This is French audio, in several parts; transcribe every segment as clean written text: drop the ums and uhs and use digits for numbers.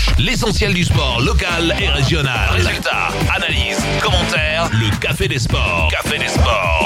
dimanche, l'essentiel du sport local et régional. Résultats, analyses, commentaires, le Café des Sports. Café des Sports.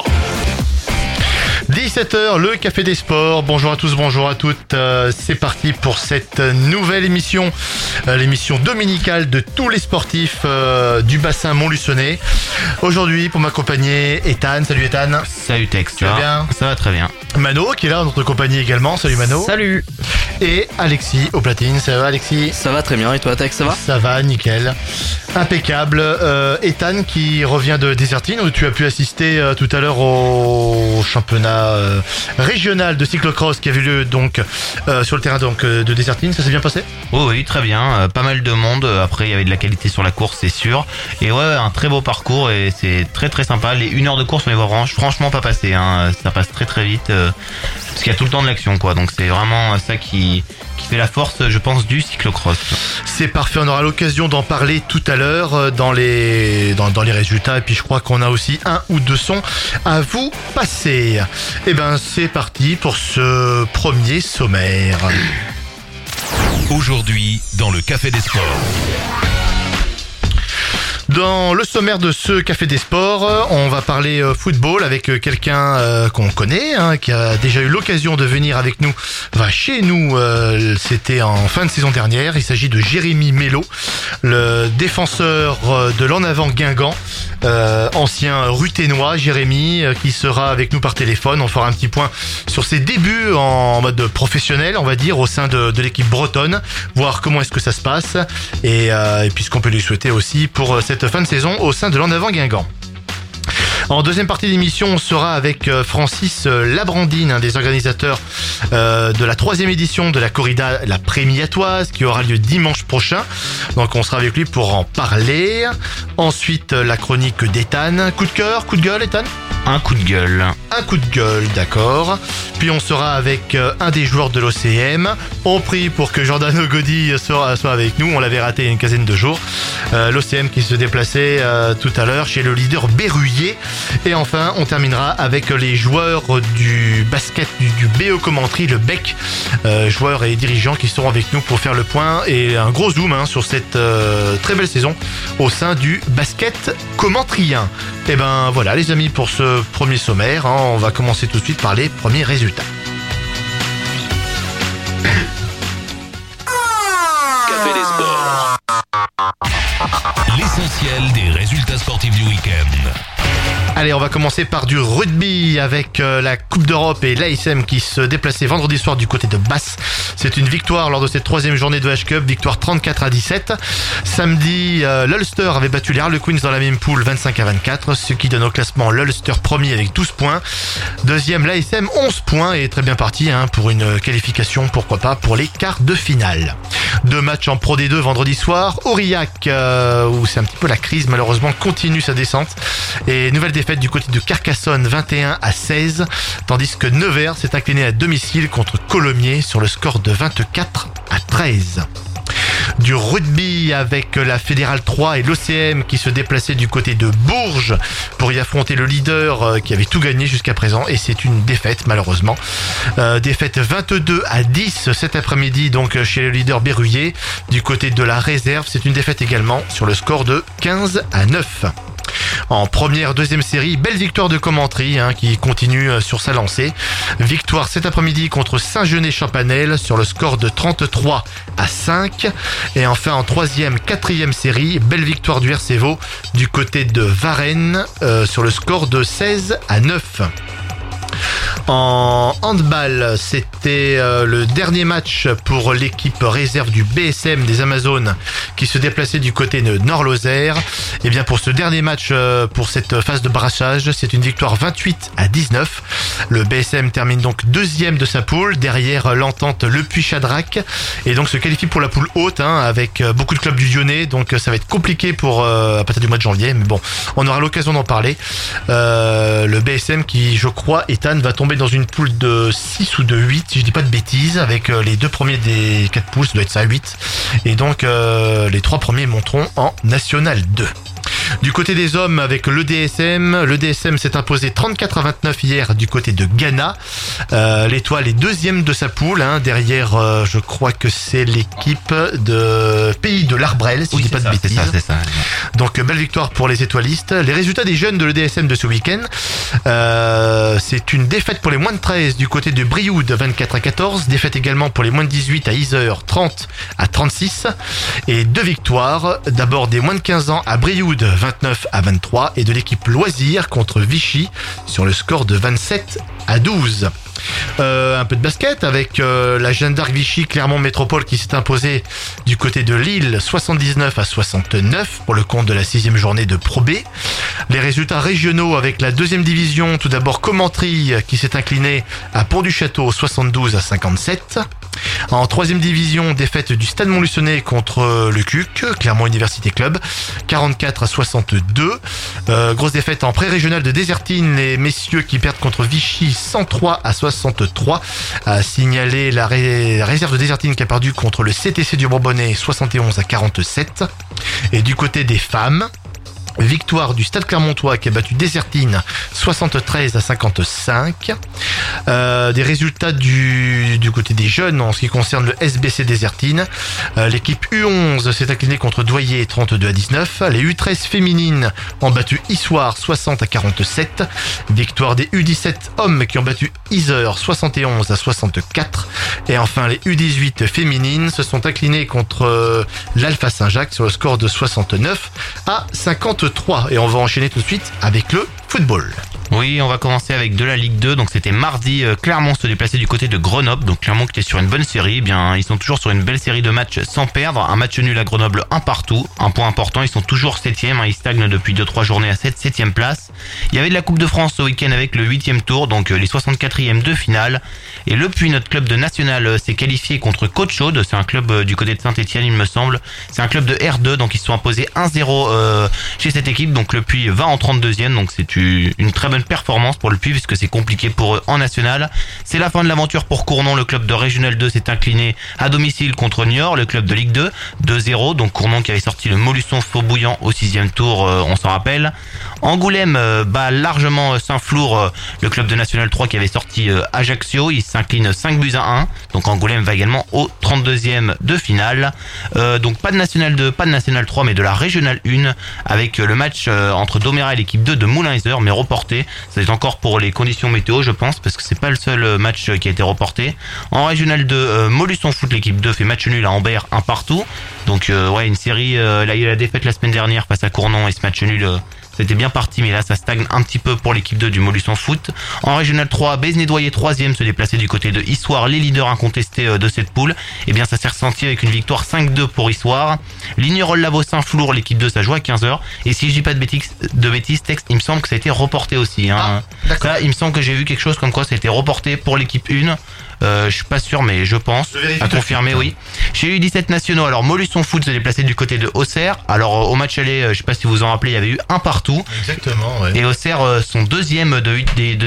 17h, le Café des Sports. Bonjour à tous, bonjour à toutes. C'est parti pour cette nouvelle émission, l'émission dominicale de tous les sportifs du bassin montluçonnais. Aujourd'hui, pour m'accompagner, Ethan. Salut Ethan. Salut Tex, Tu vas bien? Ça va très bien. Mano qui est là, notre compagnie également. Salut Mano. Salut. Et Alexis au platine. Ça va Alexis? Ça va très bien, et toi Tex, ça va? Ça va, nickel. Impeccable. Ethan qui revient de Désertine où tu as pu assister tout à l'heure au championnat régional de cyclocross qui a eu lieu donc sur le terrain donc de Désertine. Ça s'est bien passé? Oui, très bien. Pas mal de monde. Après, il y avait de la qualité sur la course, c'est sûr. Et ouais, un très beau parcours et c'est très très sympa. Les 1 heure de course, on les voit franchement pas passer. Hein. Ça passe très très vite parce qu'il y a tout le temps de l'action, quoi. Donc c'est vraiment ça qui fait la force, je pense, du cyclocross. C'est parfait, on aura l'occasion d'en parler tout à l'heure dans les résultats. Et puis je crois qu'on a aussi un ou deux sons à vous passer. Et ben c'est parti pour ce premier sommaire. Aujourd'hui, dans le Café des Sports. Dans le sommaire de ce Café des Sports, on va parler football avec quelqu'un qu'on connaît, qui a déjà eu l'occasion de venir avec nous, chez nous, c'était en fin de saison dernière. Il s'agit de Jérémy Mello, le défenseur de l'En Avant Guingamp, ancien Ruténois. Jérémy qui sera avec nous par téléphone. On fera un petit point sur ses débuts en mode professionnel, on va dire, au sein de l'équipe bretonne, voir comment est-ce que ça se passe et puis ce qu'on peut lui souhaiter aussi pour cette fin de saison au sein de l'En Avant Guingamp. En deuxième partie d'émission, on sera avec Francis Labrandine, un des organisateurs de la 3e édition de la corrida La Prémiatoise qui aura lieu dimanche prochain. Donc on sera avec lui pour en parler. Ensuite, la chronique d'Ethan. Coup de cœur, coup de gueule, Ethan? Un coup de gueule. Un coup de gueule, d'accord. Puis on sera avec un des joueurs de l'OCM. On prie pour que Giordano Godi soit avec nous. On l'avait raté il y a une quinzaine de jours. L'OCM qui se déplaçait tout à l'heure chez le leader Berruyer. Et enfin, on terminera avec les joueurs du basket du BE Commentary, le BEC, joueurs et dirigeants qui seront avec nous pour faire le point et un gros zoom sur cette très belle saison au sein du basket commentrien. Et ben voilà les amis pour ce premier sommaire, on va commencer tout de suite par les premiers résultats. Café des Sports. L'essentiel des résultats sportifs du week-end. Allez, on va commencer par du rugby avec la Coupe d'Europe et l'ASM qui se déplaçait vendredi soir du côté de Basse. C'est une victoire lors de cette 3e journée de H-Cup, victoire 34-17. Samedi, l'Ulster avait battu les Harlequins dans la même poule 25-24, ce qui donne au classement l'Ulster premier avec 12 points. Deuxième, l'ASM 11 points et très bien parti pour une qualification, pourquoi pas, pour les quarts de finale. 2 matchs en Pro D2 vendredi soir. Aurillac, où c'est un petit peu la crise, malheureusement, continue sa descente. Et nouvelle défaite du côté de Carcassonne 21-16, tandis que Nevers s'est incliné à domicile contre Colomiers sur le score de 24-13. Du rugby avec la Fédérale 3 et l'OCM qui se déplaçaient du côté de Bourges pour y affronter le leader qui avait tout gagné jusqu'à présent et c'est une défaite malheureusement. Défaite 22-10 cet après-midi donc chez le leader Berruyer. Du côté de la réserve, c'est une défaite également sur le score de 15-9. En première, deuxième série, belle victoire de Commentary qui continue sur sa lancée. Victoire cet après-midi contre Saint-Genès-Champanel sur le score de 33-5. Et enfin en troisième, quatrième série, belle victoire du RC Vaud du côté de Varennes sur le score de 16-9. En handball, c'était le dernier match pour l'équipe réserve du BSM des Amazones qui se déplaçait du côté de Nord-Lozère. Et bien pour ce dernier match, pour cette phase de brassage, c'est une victoire 28-19. Le BSM termine donc deuxième de sa poule, derrière l'entente Le Puy-Chadrac, et donc se qualifie pour la poule haute avec beaucoup de clubs du Lyonnais, donc ça va être compliqué pour à partir du mois de janvier, mais bon, on aura l'occasion d'en parler. Le BSM qui, je crois, Ethan, va tomber dans une poule de 6 ou de 8, si je dis pas de bêtises, avec les deux premiers des 4 poules, ça doit être ça, 8. Et donc les 3 premiers monteront en National 2. Du côté des hommes avec le DSM s'est imposé 34-29 hier du côté de Ghana. L'Étoile est deuxième de sa poule, derrière je crois que c'est l'équipe de Pays de l'Arbrel, si je dis pas de bêtises. C'est ça. Donc belle victoire pour les étoilistes. Les résultats des jeunes de l'EDSM de ce week-end, c'est une défaite pour les moins de 13 du côté de Brioude 24-14, défaite également pour les moins de 18 à Yzeure 30-36 et 2 victoires, d'abord des moins de 15 ans à Brioude 29-23 et de l'équipe Loisirs contre Vichy sur le score de 27-12. Un peu de basket avec la Jeanne d'Arc Vichy Clermont Métropole qui s'est imposée du côté de Lille 79-69 pour le compte de la 6e journée de Pro B. Les résultats régionaux avec la 2e division, tout d'abord Commentry qui s'est incliné à Pont-du-Château 72-57. En 3e division, défaite du Stade Montluçonnet contre le CUC, Clermont Université Club, 44-62. Grosse défaite en pré-régional de Désertine, les messieurs qui perdent contre Vichy 103-63. A signalé la réserve de Désertine qui a perdu contre le CTC du Bourbonnais 71-47. Et du côté des femmes, victoire du Stade Clermontois qui a battu Désertine 73-55. Des résultats du côté des jeunes en ce qui concerne le SBC Désertine. L'équipe U11 s'est inclinée contre Doyer 32-19. Les U13 féminines ont battu Issoire 60-47. Victoire des U17 hommes qui ont battu Yzeure 71-64. Et enfin les U18 féminines se sont inclinées contre l'Alpha Saint-Jacques sur le score de 69-53. Et on va enchaîner tout de suite avec le football. Oui, on va commencer avec de la Ligue 2. Donc c'était mardi, Clermont se déplaçait du côté de Grenoble. Donc Clermont qui était sur une bonne série, ils sont toujours sur une belle série de matchs sans perdre. Un match nul à Grenoble, un partout. Un point important, ils sont toujours 7e, ils stagnent depuis 2-3 journées à cette 7e place. Il y avait de la Coupe de France ce week-end avec le 8e tour, donc les 64e de finale. Et Le Puy, notre club de national, s'est qualifié contre Côte-Chaude. C'est un club du côté de Saint-Etienne, il me semble. C'est un club de R2, donc ils se sont imposés 1-0 chez cette équipe. Donc Le Puy va en 32e, donc c'est une très bonne performance pour le Puy puisque c'est compliqué pour eux en national. C'est la fin de l'aventure pour Cournon. Le club de Régional 2 s'est incliné à domicile contre Niort, le club de Ligue 2, 2-0. Donc Cournon qui avait sorti le Molusson Faux-Bouillant au 6e tour, on s'en rappelle. Angoulême bat largement Saint-Flour, le club de National 3 qui avait sorti Ajaccio. Il s'incline 5-1. Donc Angoulême va également au 32e de finale. Donc pas de National 2, pas de National 3 mais de la Régional 1 avec le match entre Domérat et l'équipe 2 de Moulins-Yzeure mais reporté. C'est encore pour les conditions météo je pense parce que c'est pas le seul match qui a été reporté. En Régional 2, Molusson Foot, l'équipe 2 fait match nul à Ambert, un partout. Donc une série, là il y a eu la défaite la semaine dernière face à Cournon et ce match nul c'était bien parti, mais là ça stagne un petit peu pour l'équipe 2 du Molusson Foot. En Régional 3, Bézéné-Doyer 3e se déplacer du côté de Issoire, les leaders incontestés de cette poule. Et bien ça s'est ressenti avec une victoire 5-2 pour Issoire. Lignerolles-Lavaux Saint-Flour, l'équipe 2 ça joue à 15h. Et si je dis pas de bêtises, texte, il me semble que ça a été reporté aussi. Ça, il me semble que j'ai vu quelque chose comme quoi ça a été reporté pour l'équipe 1. Je suis pas sûr mais je pense à confirmer, oui. Chez les U17 nationaux, alors Molusson Foot se déplaçait du côté de Auxerre. Alors au match aller, je sais pas si vous vous en rappelez, il y avait eu un partout. Exactement, ouais. Et Auxerre sont deuxième des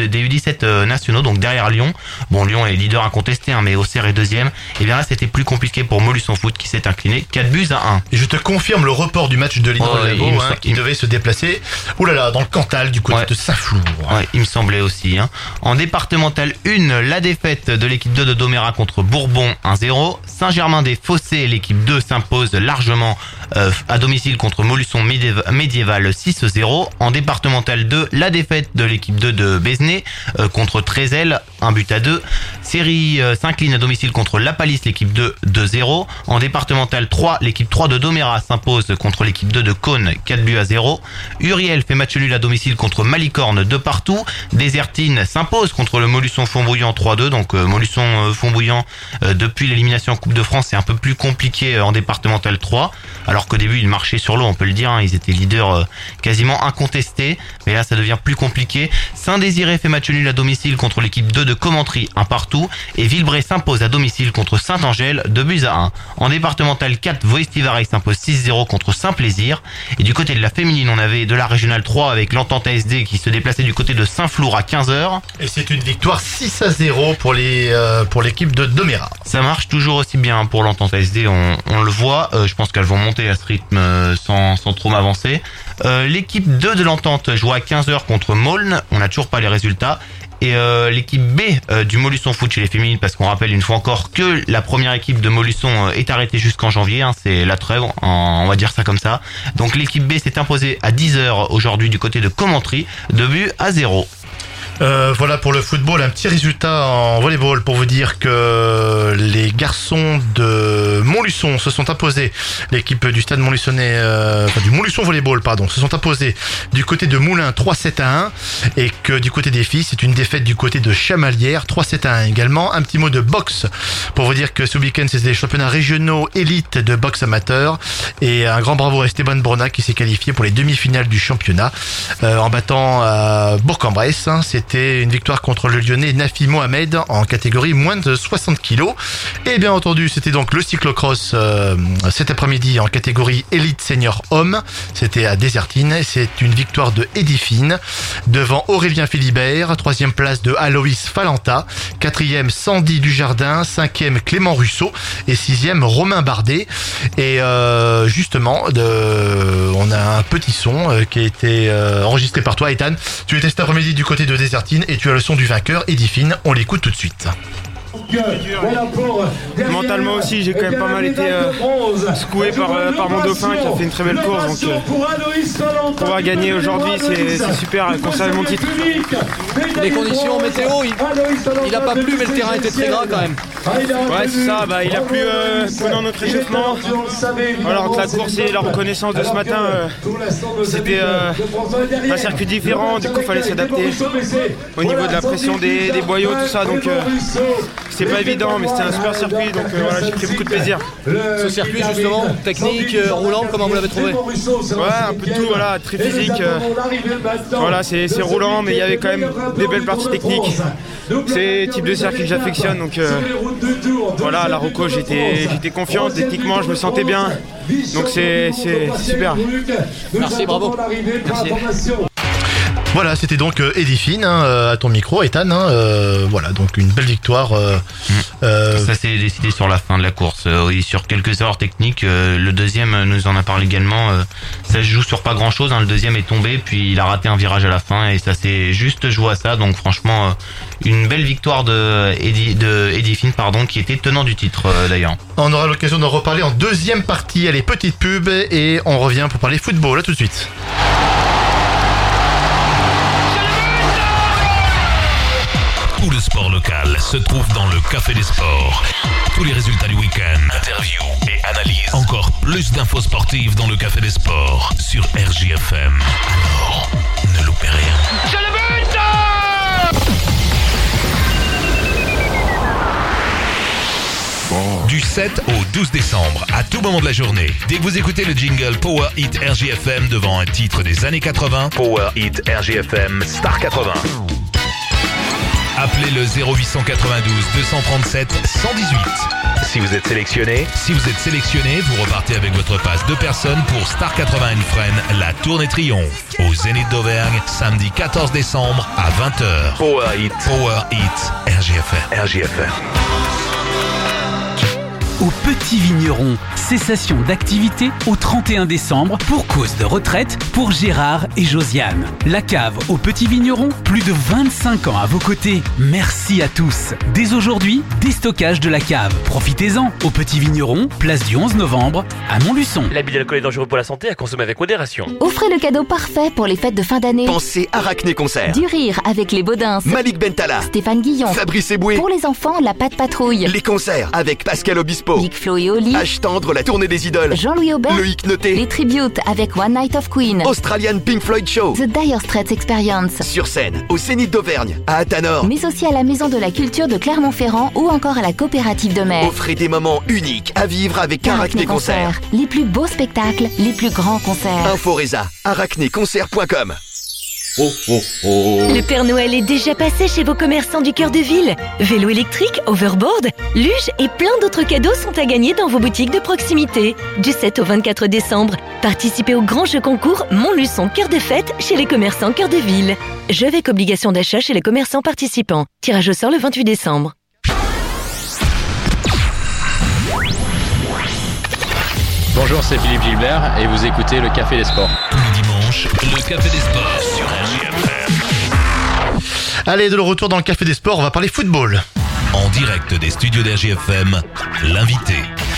U17 nationaux, donc derrière Lyon. Bon, Lyon est leader incontesté, mais Auxerre est deuxième. Et bien là c'était plus compliqué pour Molusson Foot qui s'est incliné 4-1. Et je te confirme le report du match de Lignerolles-Lavaux qui devait se déplacer dans le Cantal du côté de Saint-Flour. Ouais, il me semblait aussi. En départemental 1, la défaite de l'équipe 2 de Domérat contre Bourbon 1-0. Saint-Germain-des-Fossés, l'équipe 2 s'impose largement à domicile contre Molusson Médiéval 6-0. En départemental 2, la défaite de l'équipe 2 de Bézéné contre Trézel, 1-2. Série s'incline à domicile contre La Palisse, l'équipe 2 2-0. En départemental 3, l'équipe 3 de Domérat s'impose contre l'équipe 2 de Cône 4-0. Uriel fait match nul à domicile contre Malicorne 2-2. Désertine s'impose contre le Molusson Font-Bouillant 3-2. Donc Molusson Font-Bouillant depuis l'élimination en Coupe de France c'est un peu plus compliqué en départemental 3. Alors qu'au début ils marchaient sur l'eau, on peut le dire, ils étaient leaders quasiment incontestés. Mais là ça devient plus compliqué. Saint-Désiré fait match nul à domicile contre l'équipe 2 de Commentry, un partout. partout et Villebray s'impose à domicile contre Saint-Angèle 2-1. En départemental 4, Voest-Tivaray s'impose 6-0 contre Saint-Plaisir. Et du côté de la féminine, on avait de la régionale 3 avec l'Entente ASD qui se déplaçait du côté de Saint-Flour à 15h. Et c'est une victoire 6-0 pour l'équipe de Domérat. Ça marche toujours aussi bien pour l'Entente ASD, on le voit. Je pense qu'elles vont monter à ce rythme sans trop m'avancer. L'équipe 2 de l'Entente joue à 15h contre Maulne. On n'a toujours pas les résultats. Et l'équipe B du Montluçon Foot chez les féminines, parce qu'on rappelle une fois encore que la première équipe de Montluçon est arrêtée jusqu'en janvier, c'est la trêve, on va dire ça comme ça. Donc l'équipe B s'est imposée à 10h aujourd'hui du côté de Commentry, 2-0. Voilà pour le football, un petit résultat en volleyball pour vous dire que les garçons de Montluçon se sont imposés, l'équipe du stade Montluçonnais, du Montluçon Volleyball, se sont imposés du côté de Moulins 3-7-1 et que du côté des filles, c'est une défaite du côté de Chamalières 3-7-1 également. Un petit mot de boxe pour vous dire que ce week-end, c'était les championnats régionaux élites de boxe amateur et un grand bravo à Esteban Brona qui s'est qualifié pour les demi-finales du championnat en battant Bourg-en-Bresse. C'était une victoire contre le Lyonnais Nafi Mohamed en catégorie moins de 60 kilos. Et bien entendu, c'était donc le cyclocross cet après-midi en catégorie élite senior homme. C'était à Désertine. C'est une victoire de Eddy Fine devant Aurélien Philibert. 3e place de Aloïs Falenta. 4e Sandy Dujardin. 5e Clément Russo. Et 6e Romain Bardet. Et justement, on a un petit son qui a été enregistré par toi, Ethan. Tu étais cet après-midi du côté de Désertine et tu as le son du vainqueur, Eddy Fine. On l'écoute tout de suite. Mentalement aussi, j'ai quand même pas mal été secoué par mon dauphin qui a fait une très belle course. Donc pouvoir gagner aujourd'hui, c'est super, conserver mon titre. Les conditions météo, il a pas plu, mais le terrain était très gras quand même. Ouais, c'est ça, il a plu pendant notre échauffement. Alors entre la course et la reconnaissance de ce matin, c'était un circuit différent, du coup il fallait s'adapter au niveau de la pression des boyaux, tout ça. Donc c'est pas évident, mais c'était un super circuit, donc voilà, j'ai pris beaucoup de plaisir. Ce circuit justement, technique, roulant, comment vous l'avez trouvé? Ouais, un peu de tout, voilà, très physique. Voilà, c'est roulant, mais il y avait quand même des belles parties techniques. C'est le type de circuit que j'affectionne, donc voilà, à la Rocco j'étais confiant, techniquement je me sentais bien, donc c'est super. Merci, bravo. Merci. Voilà, c'était donc Eddy Fine à ton micro, Ethan. Voilà, donc une belle victoire. Ça s'est décidé sur la fin de la course. Oui, sur quelques erreurs techniques. Le deuxième nous en a parlé également. Ça se joue sur pas grand chose. Le deuxième est tombé, puis il a raté un virage à la fin et ça s'est juste joué à ça. Donc franchement, une belle victoire de Eddy Fine, qui était tenant du titre d'ailleurs. On aura l'occasion d'en reparler en deuxième partie. Allez, petite pub et on revient pour parler football. À tout de suite. Tout le sport local se trouve dans le Café des Sports. Tous les résultats du week-end, interviews et analyses. Encore plus d'infos sportives dans le Café des Sports sur RJFM. Alors, ne loupez rien. C'est le but! Du 7 au 12 décembre, à tout moment de la journée, dès que vous écoutez le jingle Power Hit RJFM devant un titre des années 80, Power Hit RJFM Star 80. Appelez le 0892 237 118. Si vous êtes sélectionné, vous repartez avec votre passe 2 personnes pour Star 80 Fresnes, la tournée triomphe au Zénith d'Auvergne, samedi 14 décembre à 20h. Power Hit, RJFM. Au Petit Vigneron, cessation d'activité au 31 décembre pour cause de retraite pour Gérard et Josiane. La cave au Petit Vigneron, plus de 25 ans à vos côtés. Merci à tous. Dès aujourd'hui, déstockage de la cave. Profitez-en au Petit Vigneron, place du 11 novembre à Montluçon. L'abus d'alcool est dangereux pour la santé, à consommer avec modération. Offrez le cadeau parfait pour les fêtes de fin d'année. Pensez Arachné Concert. Du rire avec les Baudins. Malik Bentala. Stéphane Guillon. Fabrice Eboué. Pour les enfants, la Patte Patrouille. Les concerts avec Pascal Obispo. Nick Flo et Oli. H Tendre, la tournée des idoles. Jean-Louis Aubert. Loïc Noté. Les tributes avec One Night of Queen. Australian Pink Floyd Show. The Dire Straits Experience. Sur scène, au Zénith d'Auvergne, à Athanor. Mais aussi à la Maison de la Culture de Clermont-Ferrand ou encore à la Coopérative de Mer. Offrez des moments uniques à vivre avec Arachné Concert. Les plus beaux spectacles, les plus grands concerts. Inforesa, arachnéconcert.com. Le Père Noël est déjà passé chez vos commerçants du cœur de ville. Vélo électrique, overboard, luge et plein d'autres cadeaux sont à gagner dans vos boutiques de proximité. Du 7 au 24 décembre, participez au grand jeu concours Montluçon Cœur de Fête chez les commerçants cœur de ville. Jeu avec obligation d'achat chez les commerçants participants. Tirage au sort le 28 décembre. Bonjour, c'est Philippe Gilbert et vous écoutez le Café des Sports. Tous les dimanches, le Café des Sports sur RJFM. Allez, de le retour dans le Café des Sports, on va parler football. En direct des studios d'RJFM, l'invité.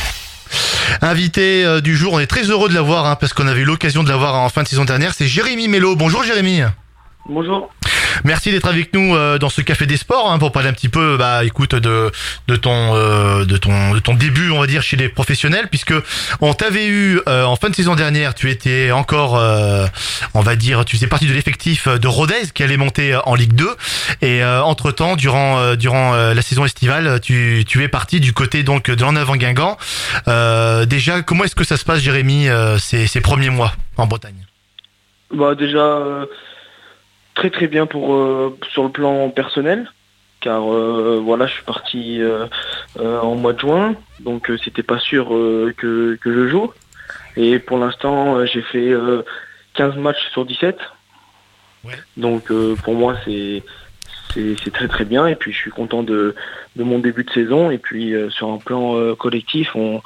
Invité du jour, on est très heureux de l'avoir parce qu'on avait eu l'occasion de l'avoir en fin de saison dernière, c'est Jérémy Mello. Bonjour Jérémy. Bonjour. Merci d'être avec nous dans ce Café des Sports pour parler un petit peu, écoute, de ton début, on va dire, chez les professionnels, puisque on t'avait eu en fin de saison dernière. Tu étais encore, on va dire, tu faisais partie de l'effectif de Rodez qui allait monter en Ligue 2. Et entre temps, durant la saison estivale, tu es parti du côté donc de l'En Avant Guingamp. Déjà, comment est-ce que ça se passe, Jérémy, ces premiers mois en Bretagne? Déjà. Très très bien sur le plan personnel, car je suis parti en mois de juin, donc c'était pas sûr que je joue. Et pour l'instant, j'ai fait 15 matchs sur 17. Ouais. Donc pour moi, c'est très très bien. Et puis je suis content de mon début de saison. Et puis sur un plan collectif, on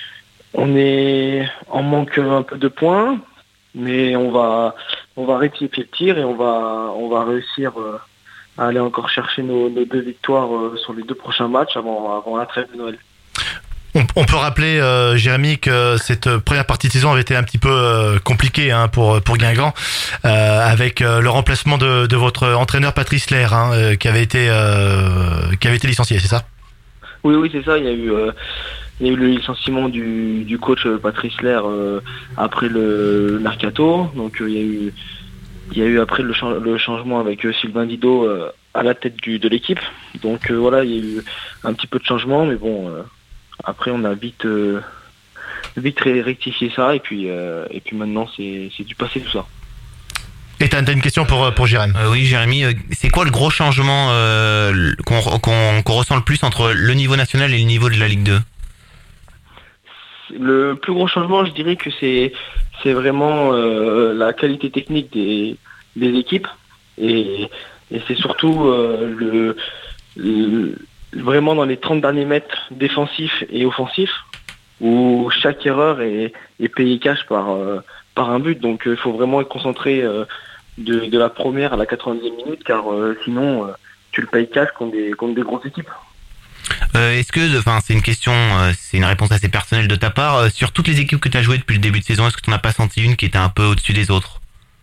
manque un peu de points. Mais on va rectifier le tir et on va réussir à aller encore chercher nos 2 victoires sur les 2 prochains matchs avant la trêve de Noël. On peut rappeler, Jérémy, que cette première partie de saison avait été un petit peu compliquée pour Guingamp, avec le remplacement de votre entraîneur Patrice Lair, qui avait été licencié, c'est ça? Oui, c'est ça. Il y a eu le licenciement du coach Patrice Lair après le mercato. Donc il y a eu après le changement avec Sylvain Didot à la tête de l'équipe. Donc il y a eu un petit peu de changement, mais bon, après on a vite rectifié ça et puis maintenant c'est du passé tout ça. Et t'as une question pour Jérémy. Oui, Jérémy, c'est quoi le gros changement qu'on ressent le plus entre le niveau national et le niveau de la Ligue 2? Le plus gros changement, je dirais que c'est vraiment la qualité technique des équipes et c'est surtout vraiment dans les 30 derniers mètres défensifs et offensifs où chaque erreur est payée cash par un but. Donc il faut vraiment être concentré de la première à la 90e minute car sinon tu le payes cash contre des grosses équipes. Est-ce que, c'est une question, c'est une réponse assez personnelle de ta part, sur toutes les équipes que tu as jouées depuis le début de saison, est-ce que tu n'en as pas senti une qui était un peu au-dessus des autres?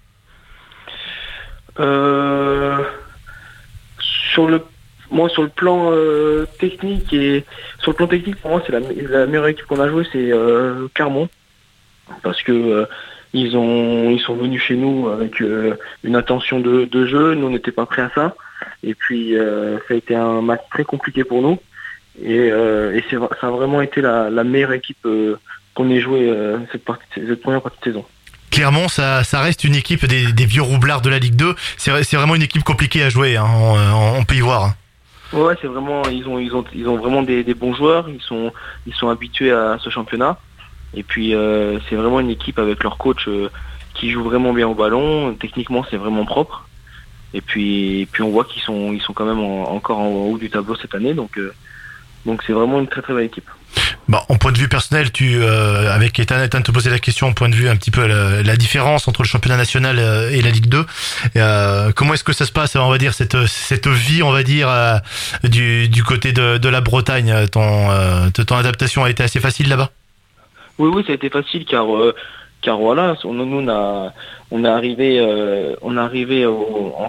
Sur le plan technique pour moi c'est la meilleure équipe qu'on a jouée, c'est Clermont, parce que ils sont venus chez nous avec une intention de jeu, nous on n'était pas prêts à ça. Et puis ça a été un match très compliqué pour nous et ça a vraiment été la meilleure équipe qu'on ait joué cette première partie de saison. Clermont, ça reste une équipe des vieux roublards de la Ligue 2. C'est vraiment une équipe compliquée à jouer, on peut y voir. Ouais, c'est vraiment ils ont vraiment des bons joueurs, ils sont habitués à ce championnat. Et puis c'est vraiment une équipe avec leur coach qui joue vraiment bien au ballon, techniquement c'est vraiment propre. Et puis on voit qu'ils sont quand même encore en haut du tableau cette année, donc c'est vraiment une très très belle équipe. En point de vue personnel, avec Ethan te posait la question, au point de vue un petit peu la différence entre le championnat national et la Ligue 2. Comment est-ce que ça se passe, on va dire, cette vie, on va dire, du côté de la Bretagne? Ton adaptation a été assez facile là-bas? Oui, ça a été facile car voilà, nous on est arrivé au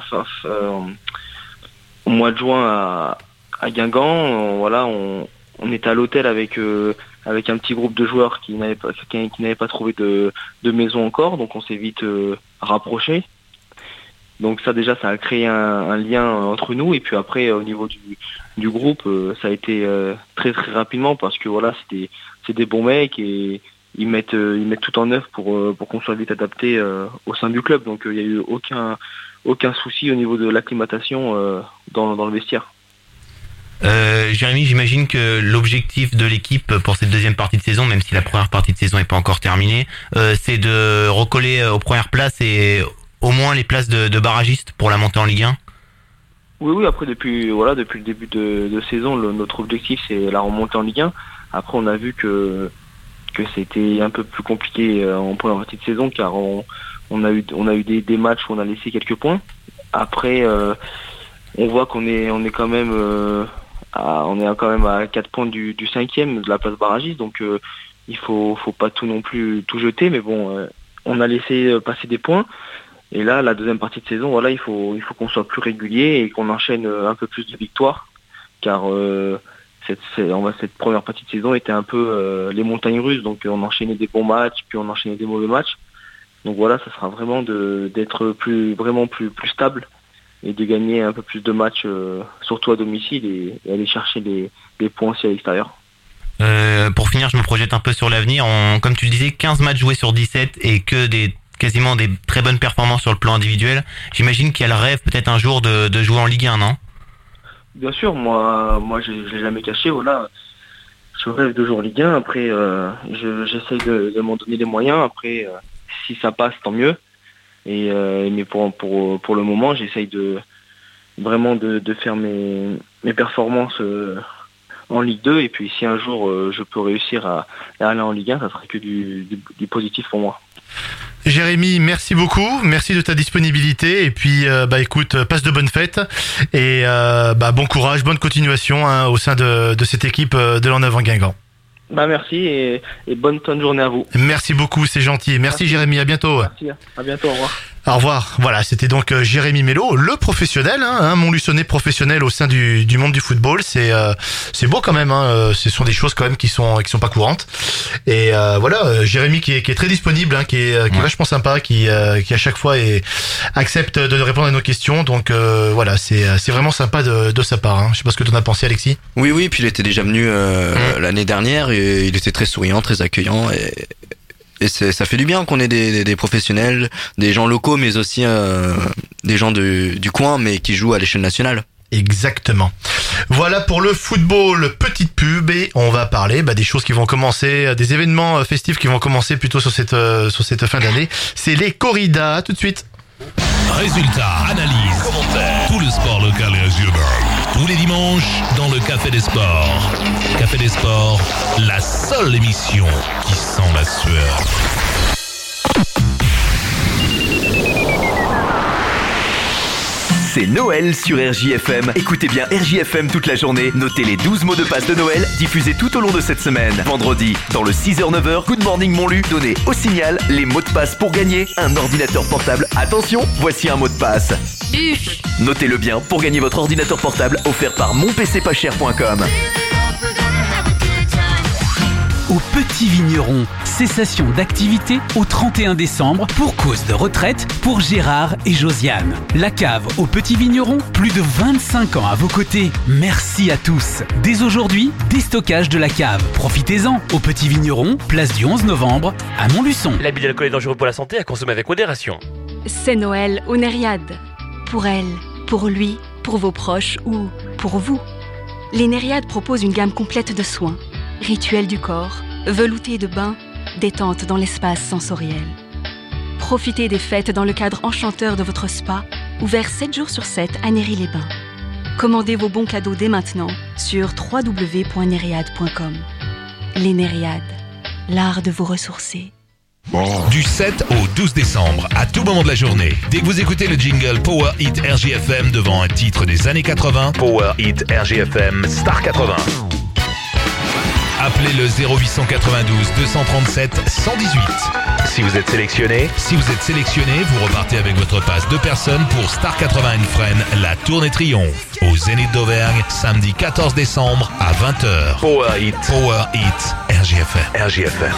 mois de juin à Guingamp. Voilà, on était à l'hôtel avec un petit groupe de joueurs qui n'avaient pas trouvé de maison encore, donc on s'est vite rapprochés. Donc ça déjà, ça a créé un lien entre nous. Et puis après, au niveau du groupe, ça a été très très rapidement parce que voilà, c'est des bons mecs et ils mettent tout en œuvre pour qu'on soit vite adapté au sein du club. Donc il y a eu aucun souci au niveau de l'acclimatation dans le vestiaire. Jérémy, j'imagine que l'objectif de l'équipe pour cette deuxième partie de saison, même si la première partie de saison n'est pas encore terminée, c'est de recoller aux premières places et au moins les places de barragistes pour la montée en Ligue 1. Oui, après depuis le début de saison, notre objectif c'est la remontée en Ligue 1. Après on a vu que c'était un peu plus compliqué en première partie de saison car on a eu des matchs où on a laissé quelques points. Après on voit qu'on est quand même à 4 points du 5e de la place barragiste, donc il faut pas non plus tout jeter, mais bon on a laissé passer des points. Et là, la deuxième partie de saison, voilà, il faut qu'on soit plus régulier et qu'on enchaîne un peu plus de victoires, car cette première partie de saison était un peu les montagnes russes, donc on enchaînait des bons matchs, puis on enchaînait des mauvais matchs. Donc voilà, ça sera vraiment d'être plus stable et de gagner un peu plus de matchs, surtout à domicile, et aller chercher des points aussi à l'extérieur. Pour finir, je me projette un peu sur l'avenir. Comme tu le disais, 15 matchs joués sur 17 et que quasiment des très bonnes performances sur le plan individuel. J'imagine qu'il y a le rêve peut-être un jour de jouer en Ligue 1, non ? Bien sûr, moi je l'ai jamais caché, voilà. Je rêve de jouer en Ligue 1, après j'essaye de m'en donner les moyens, après si ça passe tant mieux. Mais pour le moment, j'essaye vraiment de faire mes performances en Ligue 2, et puis si un jour je peux réussir à aller en Ligue 1, ça sera que du positif pour moi. Jérémy, merci beaucoup, merci de ta disponibilité, et puis écoute, passe de bonnes fêtes et bon courage, bonne continuation au sein de cette équipe de l'En Avant Guingamp. Merci et bonne fin de journée à vous. Merci beaucoup, c'est gentil. Merci Jérémy, à bientôt. Merci, à bientôt, au revoir. Au revoir. Voilà, c'était donc Jérémy Mello, le professionnel, Montluçonnais professionnel au sein du monde du football. C'est beau quand même. Ce sont des choses quand même qui sont pas courantes. Et voilà, Jérémy qui est très disponible, qui est vachement sympa, qui à chaque fois accepte de répondre à nos questions. Donc voilà, c'est vraiment sympa de sa part. Je sais pas ce que t'en as pensé, Alexis. Oui, puis il était déjà venu l'année dernière et il était très souriant, très accueillant et ça fait du bien qu'on ait des professionnels, des gens locaux, mais aussi des gens du coin, mais qui jouent à l'échelle nationale. Exactement. Voilà pour le football, petite pub, et on va parler des choses qui vont commencer, des événements festifs qui vont commencer plutôt sur cette fin d'année. C'est les corridas, tout de suite. Résultats, analyses, commentaires, tout le sport local et régional. Tous les dimanches dans le Café des Sports. Café des Sports, la seule émission qui sent la sueur. C'est Noël sur RJFM. Écoutez bien RJFM toute la journée. Notez les 12 mots de passe de Noël diffusés tout au long de cette semaine. Vendredi, dans le 6h-9h, Good Morning Montlu, donnez au signal les mots de passe pour gagner un ordinateur portable. Attention, voici un mot de passe. Notez-le bien pour gagner votre ordinateur portable offert par monpcpaschere.com. Au Petit Vigneron, cessation d'activité au 31 décembre pour cause de retraite pour Gérard et Josiane. La cave au Petit Vigneron, plus de 25 ans à vos côtés. Merci à tous. Dès aujourd'hui, déstockage de la cave. Profitez-en au Petit Vigneron, place du 11 novembre à Montluçon. L'abus d'alcool est dangereux pour la santé, à consommer avec modération. C'est Noël au Nériade. Pour elle, pour lui, pour vos proches ou pour vous. Les Nériades proposent une gamme complète de soins. Rituel du corps, velouté de bain, détente dans l'espace sensoriel. Profitez des fêtes dans le cadre enchanteur de votre spa, ouvert 7 jours sur 7 à Néry-les-Bains. Commandez vos bons cadeaux dès maintenant sur www.nériade.com. Les Nériades, l'art de vous ressourcer. Du 7 au 12 décembre, à tout moment de la journée, dès que vous écoutez le jingle Power Hit RJFM devant un titre des années 80, Power Hit RJFM Star 80. Appelez le 0892 237 118. Si vous êtes sélectionné, vous repartez avec votre passe 2 personnes pour Star 80 Fresnes, la tournée triomphe. Au Zénith d'Auvergne, samedi 14 décembre à 20h. Power Hit RJFM.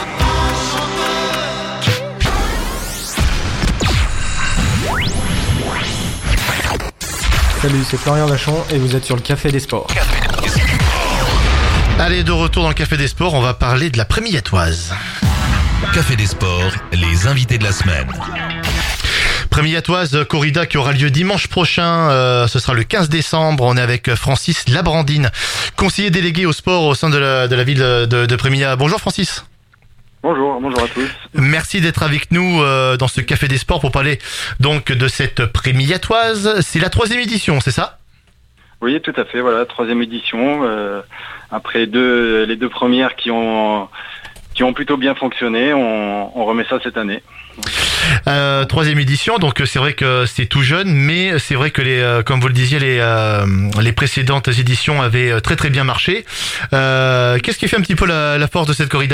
Salut, c'est Florian Lachon et vous êtes sur le Café des Sports. Allez, de retour dans le Café des Sports, on va parler de la Prémillatoise. Café des Sports, les invités de la semaine. Prémillatoise corrida qui aura lieu dimanche prochain. Ce sera le 15 décembre. On est avec Francis Labrandine, conseiller délégué au sport au sein de la ville de Prémilla. Bonjour Francis. Bonjour à tous. Merci d'être avec nous dans ce Café des Sports pour parler donc de cette Prémillatoise. C'est la 3e édition, c'est ça ? Oui, tout à fait. Voilà, 3e édition. Après les deux premières qui ont plutôt bien fonctionné, on remet ça cette année. 3e édition, donc c'est vrai que c'est tout jeune, mais c'est vrai que comme vous le disiez, les précédentes éditions avaient très très bien marché. Qu'est-ce qui fait un petit peu la force de cette corrida ?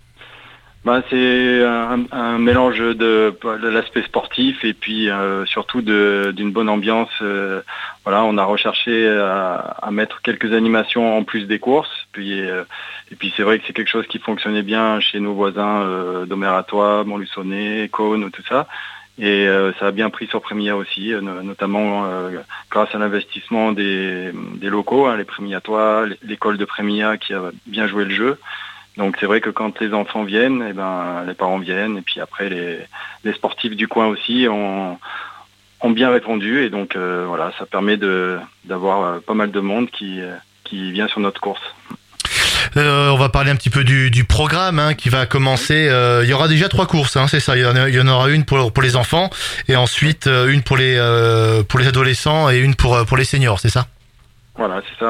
C'est un mélange de l'aspect sportif et puis surtout d'une bonne ambiance. On a recherché à mettre quelques animations en plus des courses. Et puis c'est vrai que c'est quelque chose qui fonctionnait bien chez nos voisins d'Omeratois, Montluçonnet, Cône, tout ça. Et ça a bien pris sur Prémilla aussi, notamment grâce à l'investissement des locaux, les Prémillatois, l'école de Prémilla qui a bien joué le jeu. Donc c'est vrai que quand les enfants viennent, les parents viennent, et puis après les sportifs du coin aussi ont bien répondu, et donc ça permet d'avoir pas mal de monde qui vient sur notre course. On va parler un petit peu du programme qui va commencer. Il y aura déjà 3 courses, c'est ça. Il y en aura une pour les enfants, et ensuite une pour les adolescents et une pour les seniors, c'est ça ? Voilà, c'est ça.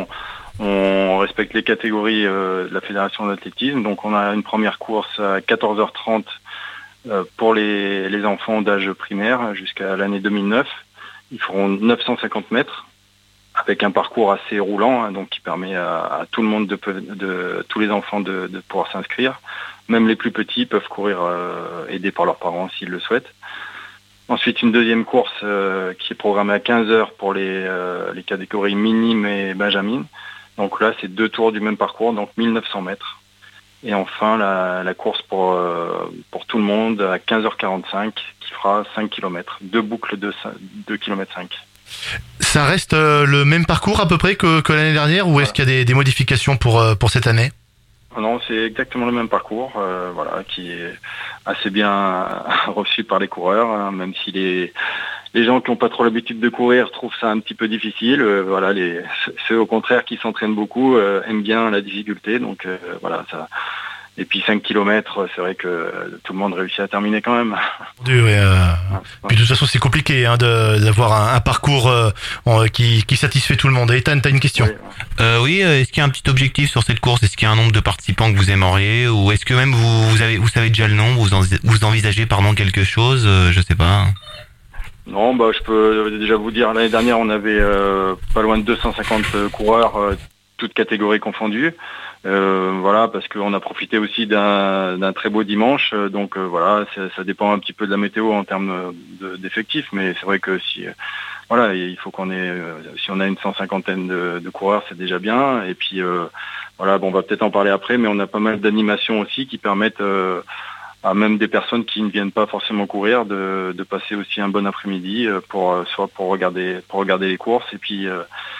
On respecte les catégories de la Fédération d'athlétisme. Donc on a une première course à 14h30 pour les enfants d'âge primaire jusqu'à l'année 2009. Ils feront 950 mètres avec un parcours assez roulant, donc qui permet à tout le monde de tous les enfants de pouvoir s'inscrire. Même les plus petits peuvent courir aidés par leurs parents s'ils le souhaitent. Ensuite, une deuxième course qui est programmée à 15h pour les catégories minimes et benjamines. Donc là, c'est 2 tours du même parcours, donc 1900 mètres. Et enfin, la course pour tout le monde à 15h45, qui fera 5 km, 2 boucles de 2 km 5. Ça reste le même parcours à peu près que l'année dernière, ou est-ce qu'il y a des modifications pour cette année ? Non, c'est exactement le même parcours, qui est assez bien reçu par les coureurs, même si les gens qui n'ont pas trop l'habitude de courir trouvent ça un petit peu difficile. Ceux au contraire qui s'entraînent beaucoup aiment bien la difficulté. Donc ça. Et puis 5 km, c'est vrai que tout le monde réussit à terminer quand même. Puis de toute façon, c'est compliqué d'avoir un parcours qui satisfait tout le monde. Et Ethan, t'as une question ? Oui, est-ce qu'il y a un petit objectif sur cette course ? Est-ce qu'il y a un nombre de participants que vous aimeriez ? Ou est-ce que même vous savez déjà le nombre ? Vous envisagez quelque chose ? Je sais pas. Non, je peux déjà vous dire, l'année dernière, on avait pas loin de 250 coureurs, toutes catégories confondues. Parce qu'on a profité aussi d'un très beau dimanche. Donc ça dépend un petit peu de la météo en termes d'effectifs, mais c'est vrai que si il faut qu'on ait, si on a une 150aine de coureurs, c'est déjà bien. Et puis on va peut-être en parler après, mais on a pas mal d'animations aussi qui permettent à même des personnes qui ne viennent pas forcément courir de passer aussi un bon après-midi soit pour regarder les courses et puis